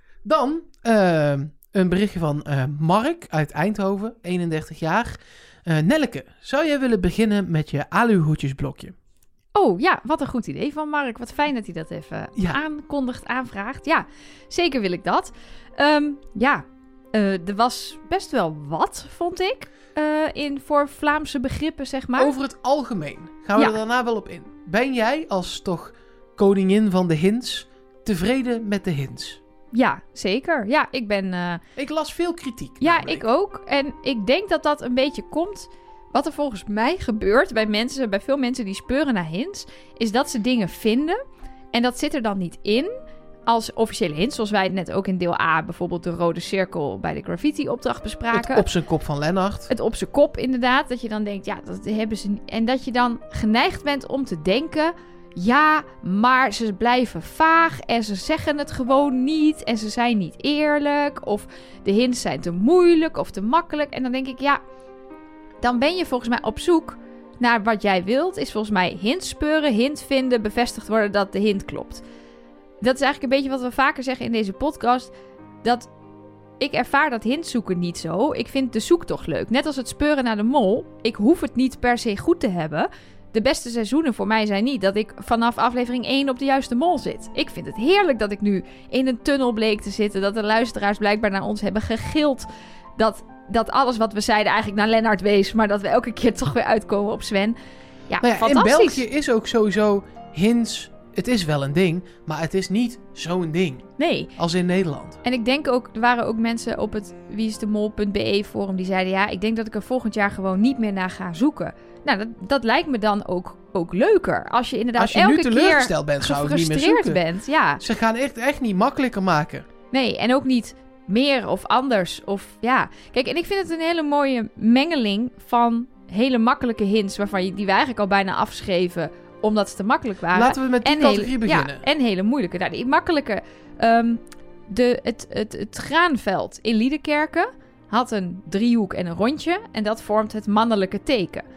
Dan eh, een berichtje van eh, Mark uit Eindhoven, eenendertig jaar. Eh Nelleke, zou jij willen beginnen met je aluhoedjesblokje? Oh ja, wat een goed idee van Mark. Wat fijn dat hij dat even Ja. aankondigt, aanvraagt. Ja, zeker wil ik dat. Ehm, ja, eh, er was best wel wat, vond ik, eh, in voor Vlaamse begrippen, zeg maar. Over het algemeen gaan we Ja. er daarna wel op in. Ben jij als toch koningin van de hints tevreden met de hints? Ja, zeker. Ja, ik ben... eh, Ik las veel kritiek. Ja, namelijk. ik ook. En ik denk dat dat een beetje komt... Wat er volgens mij gebeurt bij mensen, bij veel mensen die speuren naar hints, is dat ze dingen vinden en dat zit er dan niet in als officiële hints, zoals wij het net ook in deel A, bijvoorbeeld de rode cirkel bij de graffiti-opdracht bespraken. Het op zijn kop van Lennart. Het op zijn kop, inderdaad. Dat je dan denkt, ja, dat hebben ze niet. En dat je dan geneigd bent om te denken, ja, maar ze blijven vaag en ze zeggen het gewoon niet en ze zijn niet eerlijk of de hints zijn te moeilijk of te makkelijk. En dan denk ik, ja, dan ben je volgens mij op zoek naar wat jij wilt. Is volgens mij hint speuren, hint vinden, bevestigd worden dat de hint klopt. Dat is eigenlijk een beetje wat we vaker zeggen in deze podcast. Dat ik ervaar dat hint zoeken niet zo. Ik vind de zoektocht leuk. Net als het speuren naar de mol. Ik hoef het niet per se goed te hebben. De beste seizoenen voor mij zijn niet dat ik vanaf aflevering één op de juiste mol zit. Ik vind het heerlijk dat ik nu in een tunnel bleek te zitten. Dat de luisteraars blijkbaar naar ons hebben gegild. Dat, dat alles wat we zeiden eigenlijk naar Lennart wees. Maar dat we elke keer toch weer uitkomen op Sven. Ja, Nou ja, in fantastisch. België is ook sowieso hints. Het is wel een ding, maar het is niet zo'n ding Nee. als in Nederland. En ik denk ook, er waren ook mensen op het wieisdemol punt b e forum die zeiden, ja, ik denk dat ik er volgend jaar gewoon niet meer naar ga zoeken. Nou, dat, dat lijkt me dan ook, ook leuker. Als je inderdaad Als je elke nu teleurgesteld keer bent, zou ik niet meer gefrustreerd zoeken. bent. Ja, Ze gaan echt, echt niet makkelijker maken. nee, en ook niet meer of anders. Of ja, kijk, en ik vind het een hele mooie mengeling van hele makkelijke hints, waarvan je, die we eigenlijk al bijna afschreven, omdat ze te makkelijk waren. Laten we met die en categorie hele, beginnen. Ja, en hele moeilijke. Nou, die makkelijke. ehm, de, het, het, het graanveld in Liedekerke had een driehoek en een rondje. En dat vormt het mannelijke teken.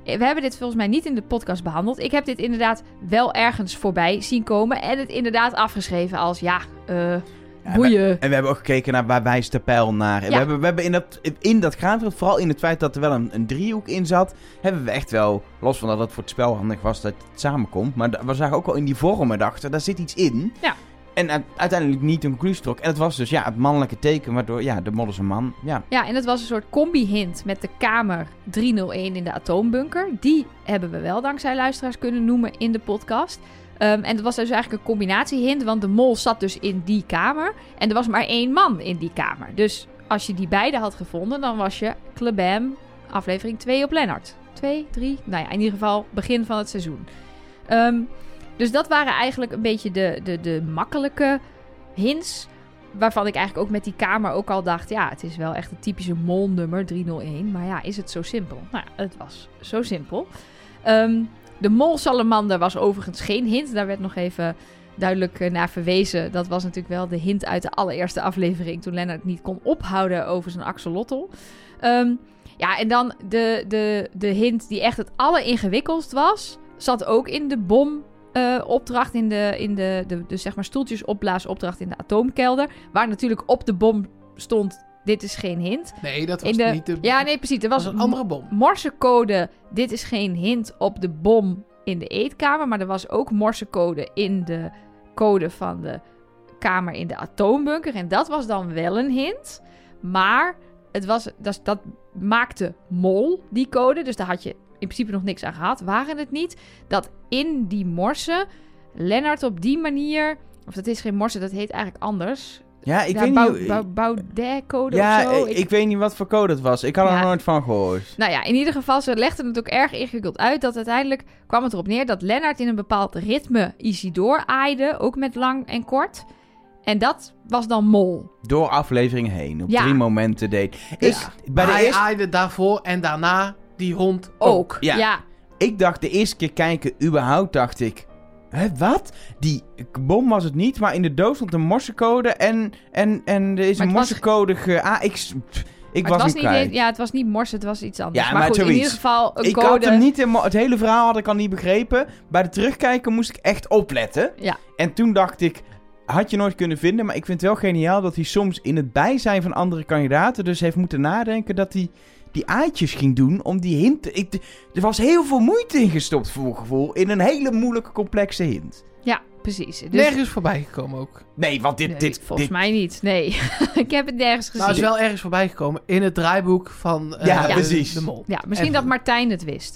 we hebben dit volgens mij niet in de podcast behandeld. Ik heb dit inderdaad wel ergens voorbij zien komen. En het inderdaad afgeschreven als, ja, uh, boeien. Ja, we, en we hebben ook gekeken naar waar wijst de pijl naar. En ja. we hebben, we hebben in dat, in dat graanveld, vooral in het feit dat er wel een, een driehoek in zat, hebben we echt wel, los van dat het voor het spel handig was dat het samenkomt, maar we zagen ook wel in die vormen, dachten, daar zit iets in. Ja. En uh, uiteindelijk niet een conclusie trok. En het was dus ja, het mannelijke teken, waardoor ja, de Mollense man. Ja. ja, en het was een soort combi-hint met de kamer driehonderdéén in de atoombunker. Die hebben we wel dankzij luisteraars kunnen noemen in de podcast. Um, en het was dus eigenlijk een combinatie-hint, want de mol zat dus in die kamer. En er was maar één man in die kamer. Dus als je die beide had gevonden, dan was je klebam aflevering twee op Lennart. Twee, drie, nou ja, in ieder geval begin van het seizoen. Um, Dus dat waren eigenlijk een beetje de, de, de makkelijke hints. Waarvan ik eigenlijk ook met die kamer ook al dacht, ja, het is wel echt een typische molnummer driehonderdéén. Maar ja, is het zo simpel? Nou ja, het was zo simpel. Um, de molsalamander was overigens geen hint. Daar werd nog even duidelijk naar verwezen. Dat was natuurlijk wel de hint uit de allereerste aflevering. Toen Lennart niet kon ophouden over zijn axolotl. Um, ja, en dan de, de, de hint die echt het alleringewikkeldst was, zat ook in de bom. Uh, opdracht in de, in de, de, de zeg maar stoeltjes opblaasopdracht in de atoomkelder. Waar natuurlijk op de bom stond, dit is geen hint. Nee, dat was in de, niet de... Ja, nee, precies. Er was, was een andere bom. Morsecode, dit is geen hint op de bom in de eetkamer. Maar er was ook morsecode in de code van de kamer in de atoombunker. En dat was dan wel een hint. Maar het was, dat, dat maakte mol, die code. Dus daar had je in principe nog niks aan gehad. Waren het niet dat in die morsen Lennart op die manier, of dat is geen morse, dat heet eigenlijk anders. Ja, ik ja, weet Bau, niet. Bau, Baudet-code ja, of zo. Ik, ik weet niet wat voor code het was. Ik had ja. er nooit van gehoord. Nou ja, in ieder geval, ze legden het ook erg ingewikkeld uit. Dat uiteindelijk kwam het erop neer dat Lennart in een bepaald ritme Isidore aaide. Ook met lang en kort. En dat was dan mol. Door afleveringen heen. Op ja. drie momenten deed. Ik, ja. bij de hij eerste... aaide daarvoor en daarna die hond ook. ook. Ja. ja. Ik dacht de eerste keer kijken, überhaupt dacht ik, hè, wat? Die bom was het niet, maar in de doos stond een morsecode en, en, en er is een morsecode ge... Ah, ik... Ik was, was niet kwijt. Niet, ja, het was niet morse, het was iets anders. Ja, maar, maar goed, zoiets. in ieder geval een ik code. Had hem niet in, het hele verhaal had ik al niet begrepen. Bij de terugkijken moest ik echt opletten. Ja. En toen dacht ik, had je nooit kunnen vinden. Maar ik vind het wel geniaal dat hij soms in het bijzijn van andere kandidaten dus heeft moeten nadenken dat hij die aaitjes ging doen om die hint... Ik, er was heel veel moeite in gestopt, voor mijn gevoel, in een hele moeilijke, complexe hint. Ja, precies. Dus... Nergens voorbij gekomen ook. Nee, want dit... Nee, dit volgens dit... mij niet, nee. Ik heb het nergens gezien. Nou, het is wel ergens voorbij gekomen in het draaiboek van uh, ja, de, precies. de mol. Ja, misschien Even. dat Martijn het wist.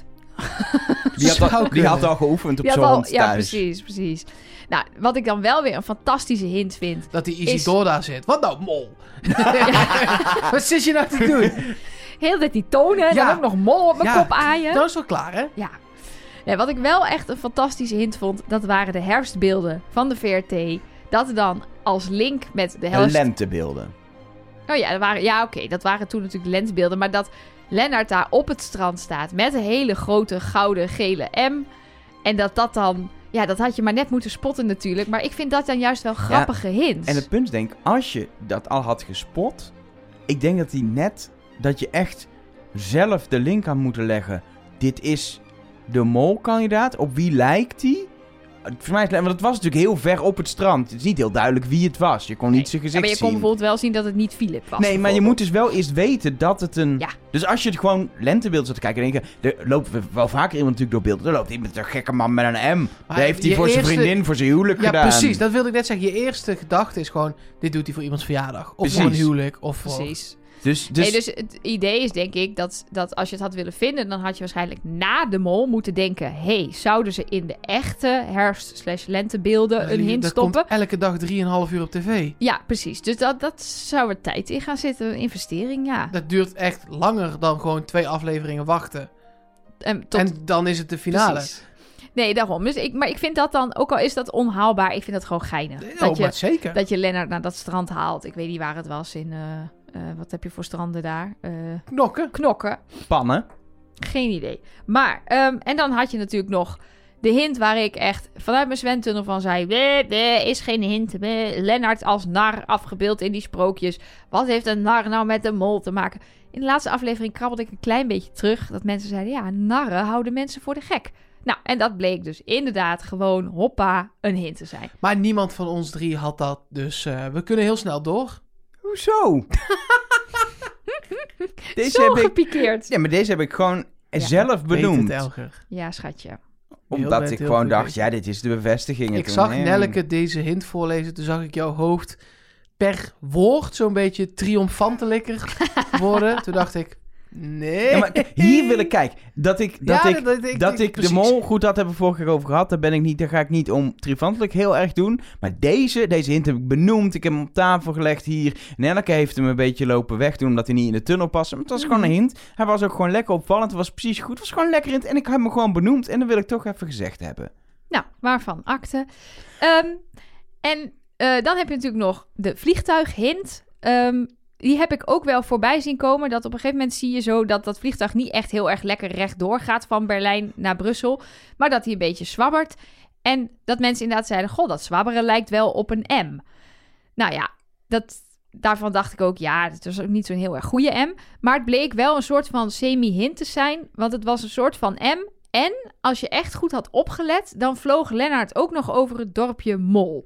Die had, al, die had al geoefend op die zo'n al, hond Ja, thuis. precies, precies. Nou, wat ik dan wel weer een fantastische hint vind... Dat die Isidore is... daar zit. Wat nou, mol? Wat zit je nou te doen? Heel dat die tonen en ja. dan ook nog mol op mijn ja, kop aaien. Dat is wel klaar, hè? Ja. Ja. Wat ik wel echt een fantastische hint vond... dat waren de herfstbeelden van de V R T. Dat dan als link met de herfst... De lentebeelden. Oh ja, dat waren, ja oké, okay, dat waren toen natuurlijk lentebeelden. Maar dat Lennart daar op het strand staat met een hele grote gouden gele M. En dat dat dan... Ja, dat had je maar net moeten spotten natuurlijk. Maar ik vind dat dan juist wel grappige ja, hints. En het punt is denk ik, als je dat al had gespot... Ik denk dat die net... Dat je echt zelf de link aan moeten leggen. Dit is de molkandidaat. Op wie lijkt die? Voor mij is, want het was natuurlijk heel ver op het strand. Het is niet heel duidelijk wie het was. Je kon nee. niet zijn gezicht ja, maar je zien. kon bijvoorbeeld wel zien dat het niet Philip was. Nee, maar je moet dus wel eerst weten dat het een... Ja. Dus als je het gewoon lentebeeld zat te kijken... Dan denk je, er loopt wel vaker iemand natuurlijk door beeld. Er loopt iemand, een gekke man met een M. Dat heeft hij voor eerste... zijn vriendin, voor zijn huwelijk ja, gedaan. Ja, precies. Dat wilde ik net zeggen. Je eerste gedachte is gewoon... Dit doet hij voor iemands verjaardag. Of precies. voor een huwelijk. Of voor... Precies. Dus, dus... Nee, dus het idee is denk ik dat, dat als je het had willen vinden... dan had je waarschijnlijk na de mol moeten denken... hey, zouden ze in de echte herfst-slash-lentebeelden een hint dat stoppen? Komt elke dag drieënhalf uur op tv. Ja, precies. Dus dat, dat zou er tijd in gaan zitten. Een investering, ja. Dat duurt echt langer dan gewoon twee afleveringen wachten. En, tot... en dan is het de finale. Precies. Nee, daarom. Dus ik, maar ik vind dat dan, ook al is dat onhaalbaar... ik vind dat gewoon geinig. Oh, dat je, maar zeker. Dat je Lennart naar dat strand haalt. Ik weet niet waar het was in... Uh... Uh, wat heb je voor stranden daar? Uh, knokken. Knokken. Pannen. Geen idee. Maar, um, en dan had je natuurlijk nog De hint waar ik echt vanuit mijn zwemtunnel van zei... Er is geen hint. Lennart als nar afgebeeld in die sprookjes. Wat heeft een nar nou met een mol te maken? In de laatste aflevering krabbelde ik een klein beetje terug. Dat mensen zeiden, ja, narren houden mensen voor de gek. Nou, en dat bleek dus inderdaad gewoon, hoppa, een hint te zijn. Maar niemand van ons drie had dat. Dus uh, we kunnen heel snel door. Hoezo? deze Zo heb gepikeerd. Ik, ja, maar deze heb ik gewoon ja, zelf benoemd. Het, Elger. Ja, schatje. Omdat heel ik gewoon goed dacht, weet. ja, dit is de bevestiging. Ik toen, zag nee, Nelleke deze hint voorlezen. Toen zag ik jouw hoofd per woord zo'n beetje triomfantelijker worden. Toen dacht ik, nee. Ja, maar hier wil ik, kijk, dat ik, dat ja, ik, dat, ik, dat ik, ik de mol goed had, hebben we vorige keer over gehad. Daar, ben ik niet, daar ga ik niet om triomfantelijk heel erg doen. Maar deze, deze hint heb ik benoemd. Ik heb hem op tafel gelegd hier. Nelleke heeft hem een beetje lopen wegdoen, omdat hij niet in de tunnel paste. Maar het was gewoon een hint. Hij was ook gewoon lekker opvallend. Het was precies goed. Het was gewoon lekker hint. En ik heb hem gewoon benoemd. En dat wil ik toch even gezegd hebben. Nou, waarvan akte. Um, en uh, dan heb je natuurlijk nog de vliegtuighint. Um, Die heb ik ook wel voorbij zien komen. Dat op een gegeven moment zie je zo dat dat vliegtuig niet echt heel erg lekker rechtdoor gaat van Berlijn naar Brussel. Maar dat hij een beetje zwabbert. En dat mensen inderdaad zeiden, goh, dat zwabberen lijkt wel op een M. Nou ja, dat, daarvan dacht ik ook, ja, het was ook niet zo'n heel erg goede M. Maar het bleek wel een soort van semi-hint te zijn. Want het was een soort van M. En als je echt goed had opgelet, dan vloog Lennart ook nog over het dorpje Mol.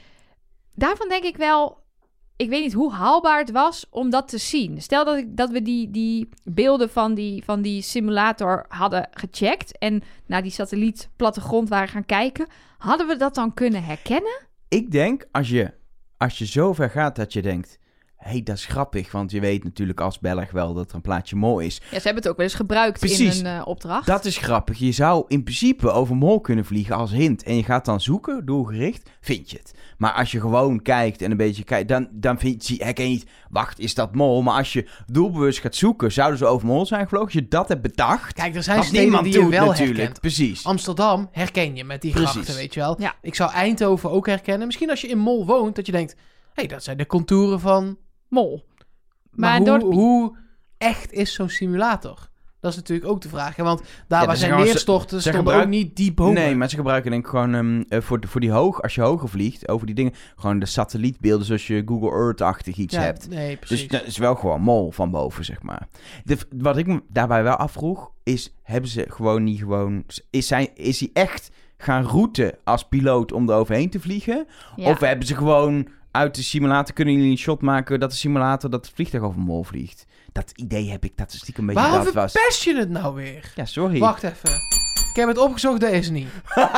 Daarvan denk ik wel... Ik weet niet hoe haalbaar het was om dat te zien. Stel dat, ik, dat we die, die beelden van die, van die simulator hadden gecheckt... en naar die satellietplattegrond waren gaan kijken... hadden we dat dan kunnen herkennen? Ik denk, als je, als je zo ver gaat dat je denkt... hé, hey, dat is grappig, want je weet natuurlijk als Belg wel dat er een plaatje mol is. Ja, ze hebben het ook wel eens gebruikt Precies, in een uh, opdracht. Dat is grappig. Je zou in principe over mol kunnen vliegen als hint. En je gaat dan zoeken, doelgericht, vind je het. Maar als je gewoon kijkt en een beetje kijkt, dan, dan vind je, herken je niet, wacht, is dat mol? Maar als je doelbewust gaat zoeken, zouden ze over mol zijn gevlogen? Als je dat hebt bedacht, kijk, er zijn steden die je wel natuurlijk. herkent. Precies. Amsterdam herken je met die Precies. grachten, weet je wel. Ja. Ik zou Eindhoven ook herkennen. Misschien als je in Mol woont, dat je denkt, hé, hey, dat zijn de contouren van... Mol. Maar, maar hoe, hoe echt is zo'n simulator? Dat is natuurlijk ook de vraag. Hè? Want daar ja, waar zij neerstorten, stonden gebruik... ook niet die bomen. Nee, maar ze gebruiken denk ik gewoon um, uh, voor, voor die hoog, als je hoger vliegt, over die dingen, gewoon de satellietbeelden zoals je Google Earth-achtig iets ja, hebt. Nee, precies. Dus dat is wel gewoon mol van boven, zeg maar. De, wat ik me daarbij wel afvroeg, is, hebben ze gewoon niet gewoon... Is hij, is hij echt gaan routen als piloot om er overheen te vliegen? Ja. Of hebben ze gewoon... uit de simulator kunnen jullie een shot maken dat de simulator dat het vliegtuig over mol vliegt. Dat idee heb ik, dat is stiekem een beetje Waarom dat was. Waarom verpest je het nou weer? Ja, sorry. Wacht even. Ik heb het opgezocht, deze niet.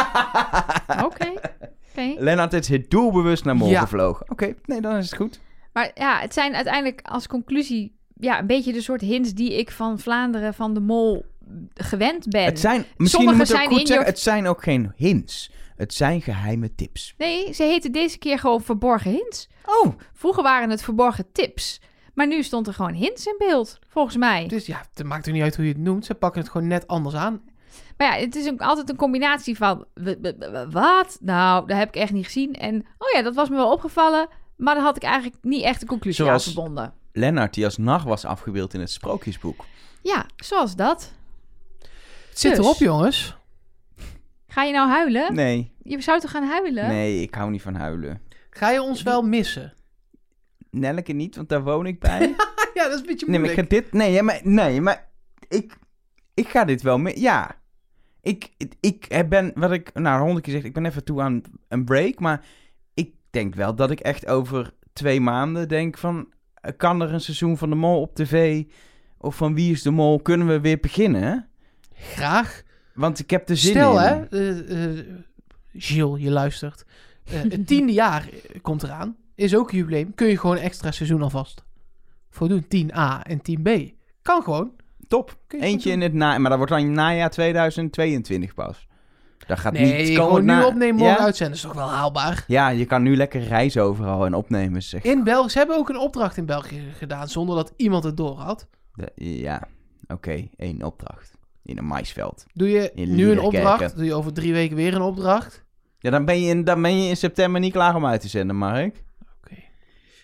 Oké. Okay. Okay. Lennart is het doelbewust naar mol ja. gevlogen. Oké, okay. Nee, dan is het goed. Maar ja, het zijn uiteindelijk als conclusie... ja, een beetje de soort hints die ik van Vlaanderen, van de mol gewend ben. Het zijn, misschien Sommige moet ik zijn ook goed zeggen, your... het zijn ook geen hints. Het zijn geheime tips. Nee, ze heten deze keer gewoon verborgen hints. Oh. Vroeger waren het verborgen tips. Maar nu stond er gewoon hints in beeld, volgens mij. Dus ja, het maakt er niet uit hoe je het noemt. Ze pakken het gewoon net anders aan. Maar ja, het is ook altijd een combinatie van... Wat? Nou, dat heb ik echt niet gezien. En oh ja, dat was me wel opgevallen. Maar daar had ik eigenlijk niet echt een conclusie Zoals aan verbonden. Lennart, die als nar was afgebeeld in het sprookjesboek. Ja, zoals dat. Het zit dus. erop, jongens. Ga je nou huilen? Nee. Je zou toch gaan huilen? Nee, ik hou niet van huilen. Ga je ons wel missen? Nelleke niet, want daar woon ik bij. Ja, dat is een beetje moeilijk. Nee, maar ik ga dit... Nee, ja, maar, nee, maar ik, ik ga dit wel... Mee, ja. Ik, ik ben, wat ik nou honderd keer zeg, ik ben even toe aan een break, maar ik denk wel dat ik echt over twee maanden denk van, kan er een seizoen van de Mol op tv of van Wie is de Mol, kunnen we weer beginnen? Graag. Want ik heb de zin Stel, in. Stel hè, uh, uh, Gilles, je luistert. Uh, het tiende jaar komt eraan, is ook een jubileum. Kun je gewoon een extra seizoen alvast voor doen, tien A en tien B. Kan gewoon. Top. Eentje in het na... Maar dat wordt dan najaar tweeduizend tweeëntwintig pas. Dat gaat nee, niet... gewoon nu na... opnemen, morgen ja? uitzenden. Dat is toch wel haalbaar? Ja, je kan nu lekker reizen overal en opnemen. Zeg. In België... Ze hebben ook een opdracht in België gedaan, zonder dat iemand het door had. De, ja, oké. Okay. Één opdracht. In een maisveld. Doe je in nu een opdracht, doe je over drie weken weer een opdracht. Ja, dan ben je in, dan ben je in september niet klaar om uit te zenden, Mark. Oké. Okay.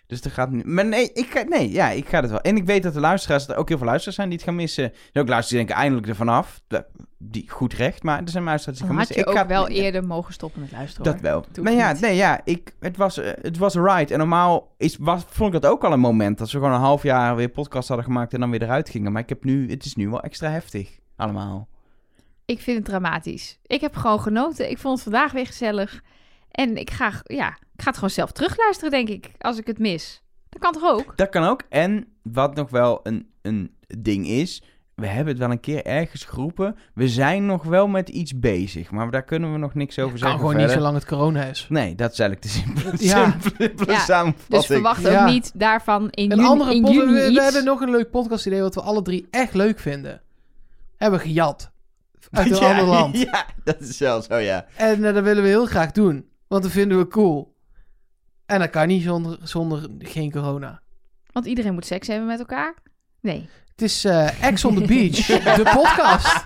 Dus er gaat nu... Maar nee, ik ga, nee, ja, ik ga het wel. En ik weet dat de luisteraars, er ook heel veel luisteraars zijn die het gaan missen. Er zijn ook luisteraars die denken eindelijk ervan af. Die goed recht, maar er zijn luisteraars die Dan gaan had missen. je Ik ook ga, wel eerder mogen stoppen met luisteren. Dat hoor. wel. Doe Maar ik ja, niet. nee, ja, ik, het was uh, het was een ride. En normaal is, was, vond ik dat ook al een moment. Dat we gewoon een half jaar weer podcast hadden gemaakt en dan weer eruit gingen. Maar ik heb nu, het is nu wel extra heftig. Allemaal. Ik vind het dramatisch. Ik heb gewoon genoten. Ik vond het vandaag weer gezellig. En ik ga, ja, ik ga het gewoon zelf terugluisteren, denk ik, als ik het mis. Dat kan toch ook? Dat kan ook. En wat nog wel een, een ding is, we hebben het wel een keer ergens geroepen. We zijn nog wel met iets bezig, maar daar kunnen we nog niks over Kan zeggen. gewoon verder. niet zolang het corona is. Nee, dat is eigenlijk de simpele, Ja. simpele Ja, samenvatting. Dus verwacht Ja. ook niet daarvan in Een juni, andere in pod- juni we, iets. we hebben nog een leuk podcast idee wat we alle drie echt leuk vinden. Hebben we gejat. Uit een Ja, ander land. Ja, dat is wel zo, ja. En uh, dat willen we heel graag doen. Want dat vinden we cool. En dat kan niet zonder, zonder geen corona. Want iedereen moet seks hebben met elkaar. Nee. Het is uh, Ex on the Beach, de podcast.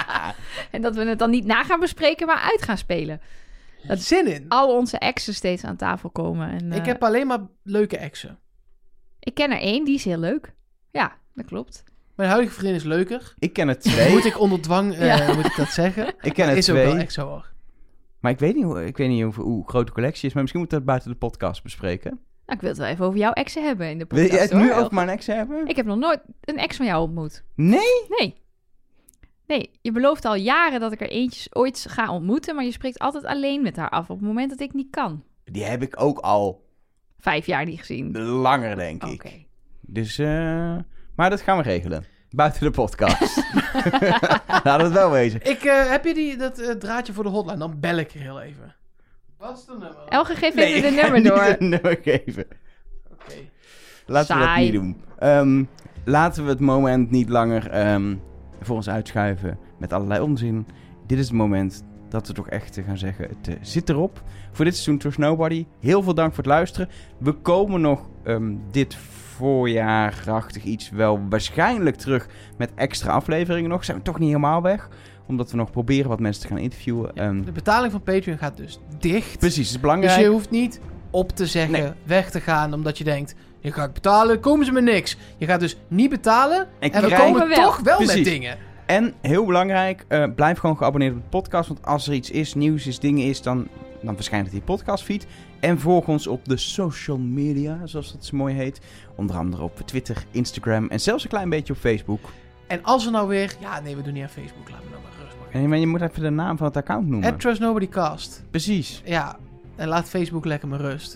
En dat we het dan niet na gaan bespreken, maar uit gaan spelen. Dat Zin in. al onze exen steeds aan tafel komen. En, uh, Ik heb alleen maar leuke exen. ik ken er één, die is heel leuk. Ja, dat klopt. Mijn huidige vriendin is leuker. Ik ken er twee. Moet ik onder dwang, uh, Ja. moet ik dat zeggen? Ik ken er Is ook twee. wel echt zo hoor. Maar ik weet niet, hoe, ik weet niet hoe, hoe groot de collectie is, maar misschien moeten we het buiten de podcast bespreken. Nou, ik wil het wel even over jouw exen hebben in de Wil podcast. je het hoor. nu over mijn ex hebben? Ik heb nog nooit een ex van jou ontmoet. Nee? Nee. Nee, je belooft al jaren dat ik er eentje ooit ga ontmoeten, maar je spreekt altijd alleen met haar af op het moment dat ik niet kan. Die heb ik ook al Vijf jaar niet gezien. langer, denk Oké. ik. Dus, uh, maar dat gaan we regelen. Buiten de podcast. Laten we het wel wezen. Ik, uh, heb je die, dat uh, draadje voor de hotline? Dan bel ik er heel even. Wat is de nummer? Elge, geef Nee, even ik de ga nummer niet door. het nummer geven. Oké. Laten we dat Saai. niet doen. Um, laten we het moment niet langer um, voor ons uitschuiven met allerlei onzin. Dit is het moment dat we toch echt gaan zeggen, het uh, zit erop. Voor dit seizoen Trust Nobody. Heel veel dank voor het luisteren. We komen nog um, dit voorjaarachtig iets wel waarschijnlijk terug met extra afleveringen nog. Zijn we toch niet helemaal weg. Omdat we nog proberen wat mensen te gaan interviewen. Ja, Um, de betaling van Patreon gaat dus dicht. precies, het is belangrijk. Dus je hoeft niet op te zeggen, Nee. weg te gaan, omdat je denkt, je gaat betalen, komen ze met niks. Je gaat dus niet betalen en, we krijg- komen wel. toch wel met Precies. dingen. En heel belangrijk, uh, blijf gewoon geabonneerd op de podcast. Want als er iets is, nieuws is, dingen is, dan, dan verschijnt het in je podcastfeed. En volg ons op de social media, zoals dat zo mooi heet. Onder andere op Twitter, Instagram en zelfs een klein beetje op Facebook. En als we nou weer, ja nee, we doen niet aan Facebook, laat me nou maar rust pakken. Nee, maar je moet even de naam van het account noemen. At Trust Nobody Cast. Precies. Ja, en laat Facebook lekker maar rust.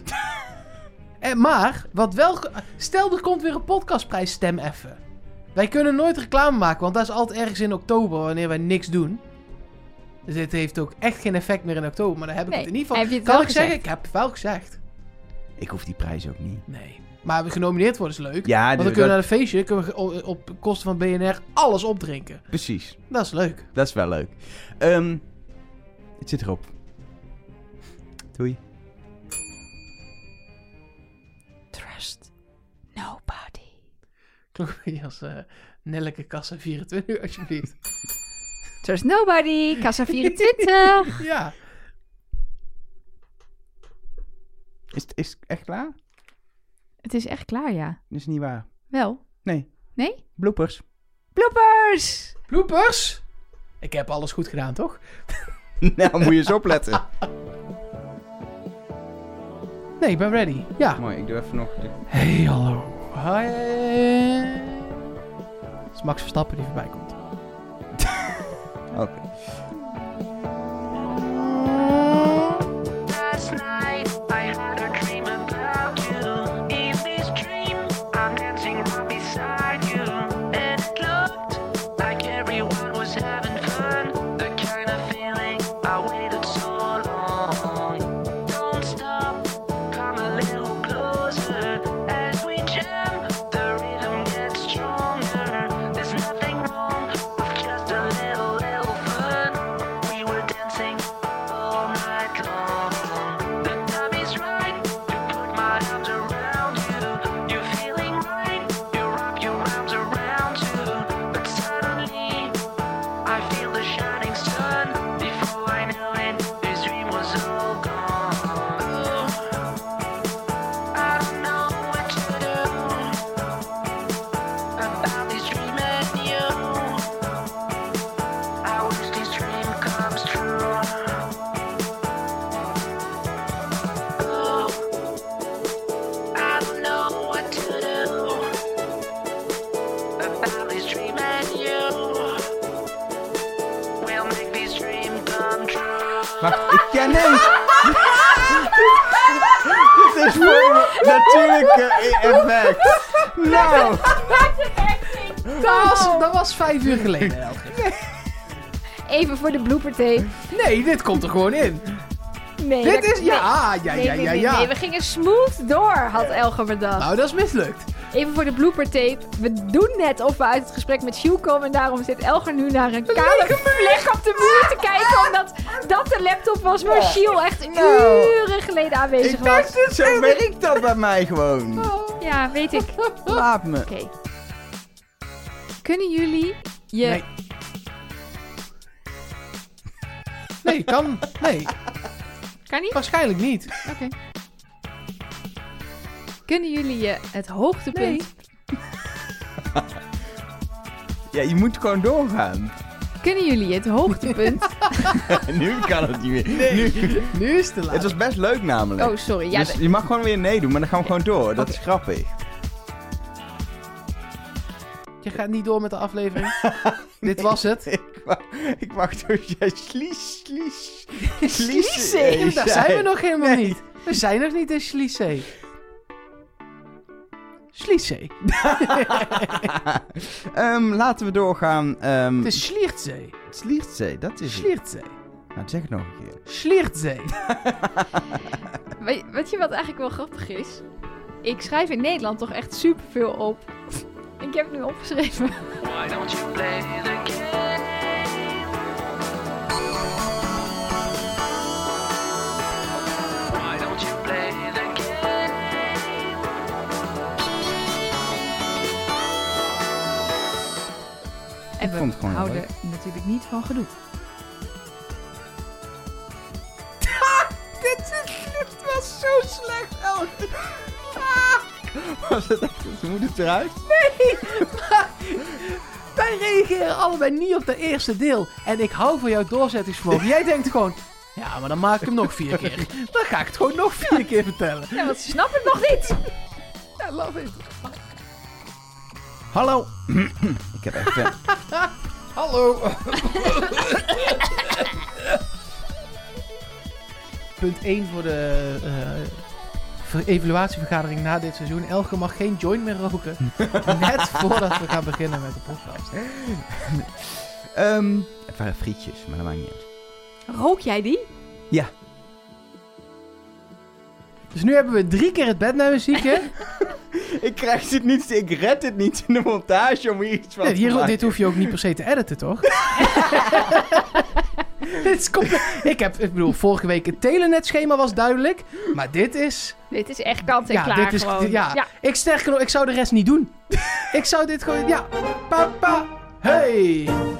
en, maar, wat wel, ge- stel er komt weer een podcastprijs, stem even. Wij kunnen nooit reclame maken, want dat is altijd ergens in oktober, wanneer wij niks doen. Dus dit heeft ook echt geen effect meer in oktober, maar dan heb ik Nee, het in ieder geval... heb je het kan wel ik gezegd? zeggen? Ik heb het wel gezegd. Ik hoef die prijs ook niet. Nee. Maar we genomineerd worden is leuk. Ja, want dan dat- kunnen we naar een feestje, kunnen we op, op kosten van B N R alles opdrinken. Precies. Dat is leuk. Dat is wel leuk. Um, het zit erop. Doei. Trust nobody. Klonk een beetje als uh, Nelleke Kassa vierentwintig, alsjeblieft. Trust nobody. Kassa vierentwintig. Ja. Is het is het echt klaar? Het is echt klaar, ja. Dat is niet waar. Wel. Nee. Nee? Bloopers. Bloopers! Bloopers? Ik heb alles goed gedaan, toch? Nou, moet je eens opletten. Nee, ik ben ready. Ja. Mooi, ik doe even nog... De... Hey, hallo. Hi. Het is Max Verstappen die voorbij komt. Oké. Okay. Last night I had a dream about you. In this dream I'm dancing right beside you. And it looked like everyone was having fun. The kind of feeling I waited so long. Don't stop, come a little closer. As we jam, the rhythm gets stronger. There's nothing wrong with just a little, little fun. Wacht, ik ken nee. Dit is voor een natuurlijke effect. Nou. Dat was, dat was vijf uur geleden, Elger. Even voor de blooper tape. Nee, dit komt er gewoon in. Nee, Dit dat- is... nee. Ja, ja, Nee, ja, nee, ja, nee, ja. nee, we gingen smooth door, had Elger bedacht. Nou, dat is mislukt. Even voor de blooper tape. We doen net of we uit het gesprek met Sjoe komen. En daarom zit Elger nu naar een kale vlek op de muur te kijken. Omdat dat de laptop was waar Sjoe echt Nou. uren geleden aanwezig Ik was. dacht, zo werkt dat bij mij gewoon. Ja, weet ik. Oké. Laat me. Kunnen jullie je... Nee. Nee, kan... Nee, Kan niet? waarschijnlijk niet. Oké. Kunnen jullie je het hoogtepunt... Ja, je moet gewoon doorgaan. Kunnen jullie het hoogtepunt... Nu kan het niet meer. Nu. Nu is het te laat. Het was best leuk namelijk. Oh, sorry. Ja, Dus de- je mag gewoon weer nee doen, maar dan gaan we gewoon door. Dat is grappig. Je gaat niet door met de aflevering. Dit was het. Ik wacht, ik wacht tot jij slies, slies, Schließe. Daar zijn we nog helemaal niet. We zijn nog niet in Schließe. Schließe. um, laten we doorgaan. Um, Het is Schlierzee. Schlierzee, dat is het. Schlierzee. Nou, zeg het nog een keer. Schlierzee. Weet, weet je wat eigenlijk wel grappig is? Ik schrijf in Nederland toch echt superveel op. Ik heb het nu opgeschreven. Why don't you play the game? Why don't you play the game? En vond het we gewoon heel houden natuurlijk niet van gedoe. dit, dit was zo slecht, Elke. Ah. Was het echt? Moet het eruit? Wij reageren allebei niet op dat eerste deel. En ik hou van jouw doorzettingsvermogen. Jij denkt gewoon... Ja, maar dan maak ik hem nog vier keer. Dan ga ik het gewoon nog vier keer vertellen. Ja, want ze snappen het nog niet. Ja, love it. Hallo. Ik heb echt... eh, Hallo. Punt één voor de uh, ver- evaluatievergadering na dit seizoen. Elke mag geen joint meer roken. Net voordat we gaan beginnen met de podcast. um, het waren frietjes, maar dat maakt niet uit. Rook jij die? Ja. Dus nu hebben we drie keer het bednijmuziek, hè? Ik krijg dit niet, ik red het niet in de montage om hier iets van Ja, te hier, maken. dit hoef je ook niet per se te editen, toch? Dit is compleet... Ik heb, ik bedoel, vorige week het telenetschema was duidelijk. Maar dit is... Dit is echt kant en Ja, klaar dit is... gewoon. Ja. ja. Ik sterker nog, ik zou de rest niet doen. Ik zou dit gewoon... Ja. Papa. Hey.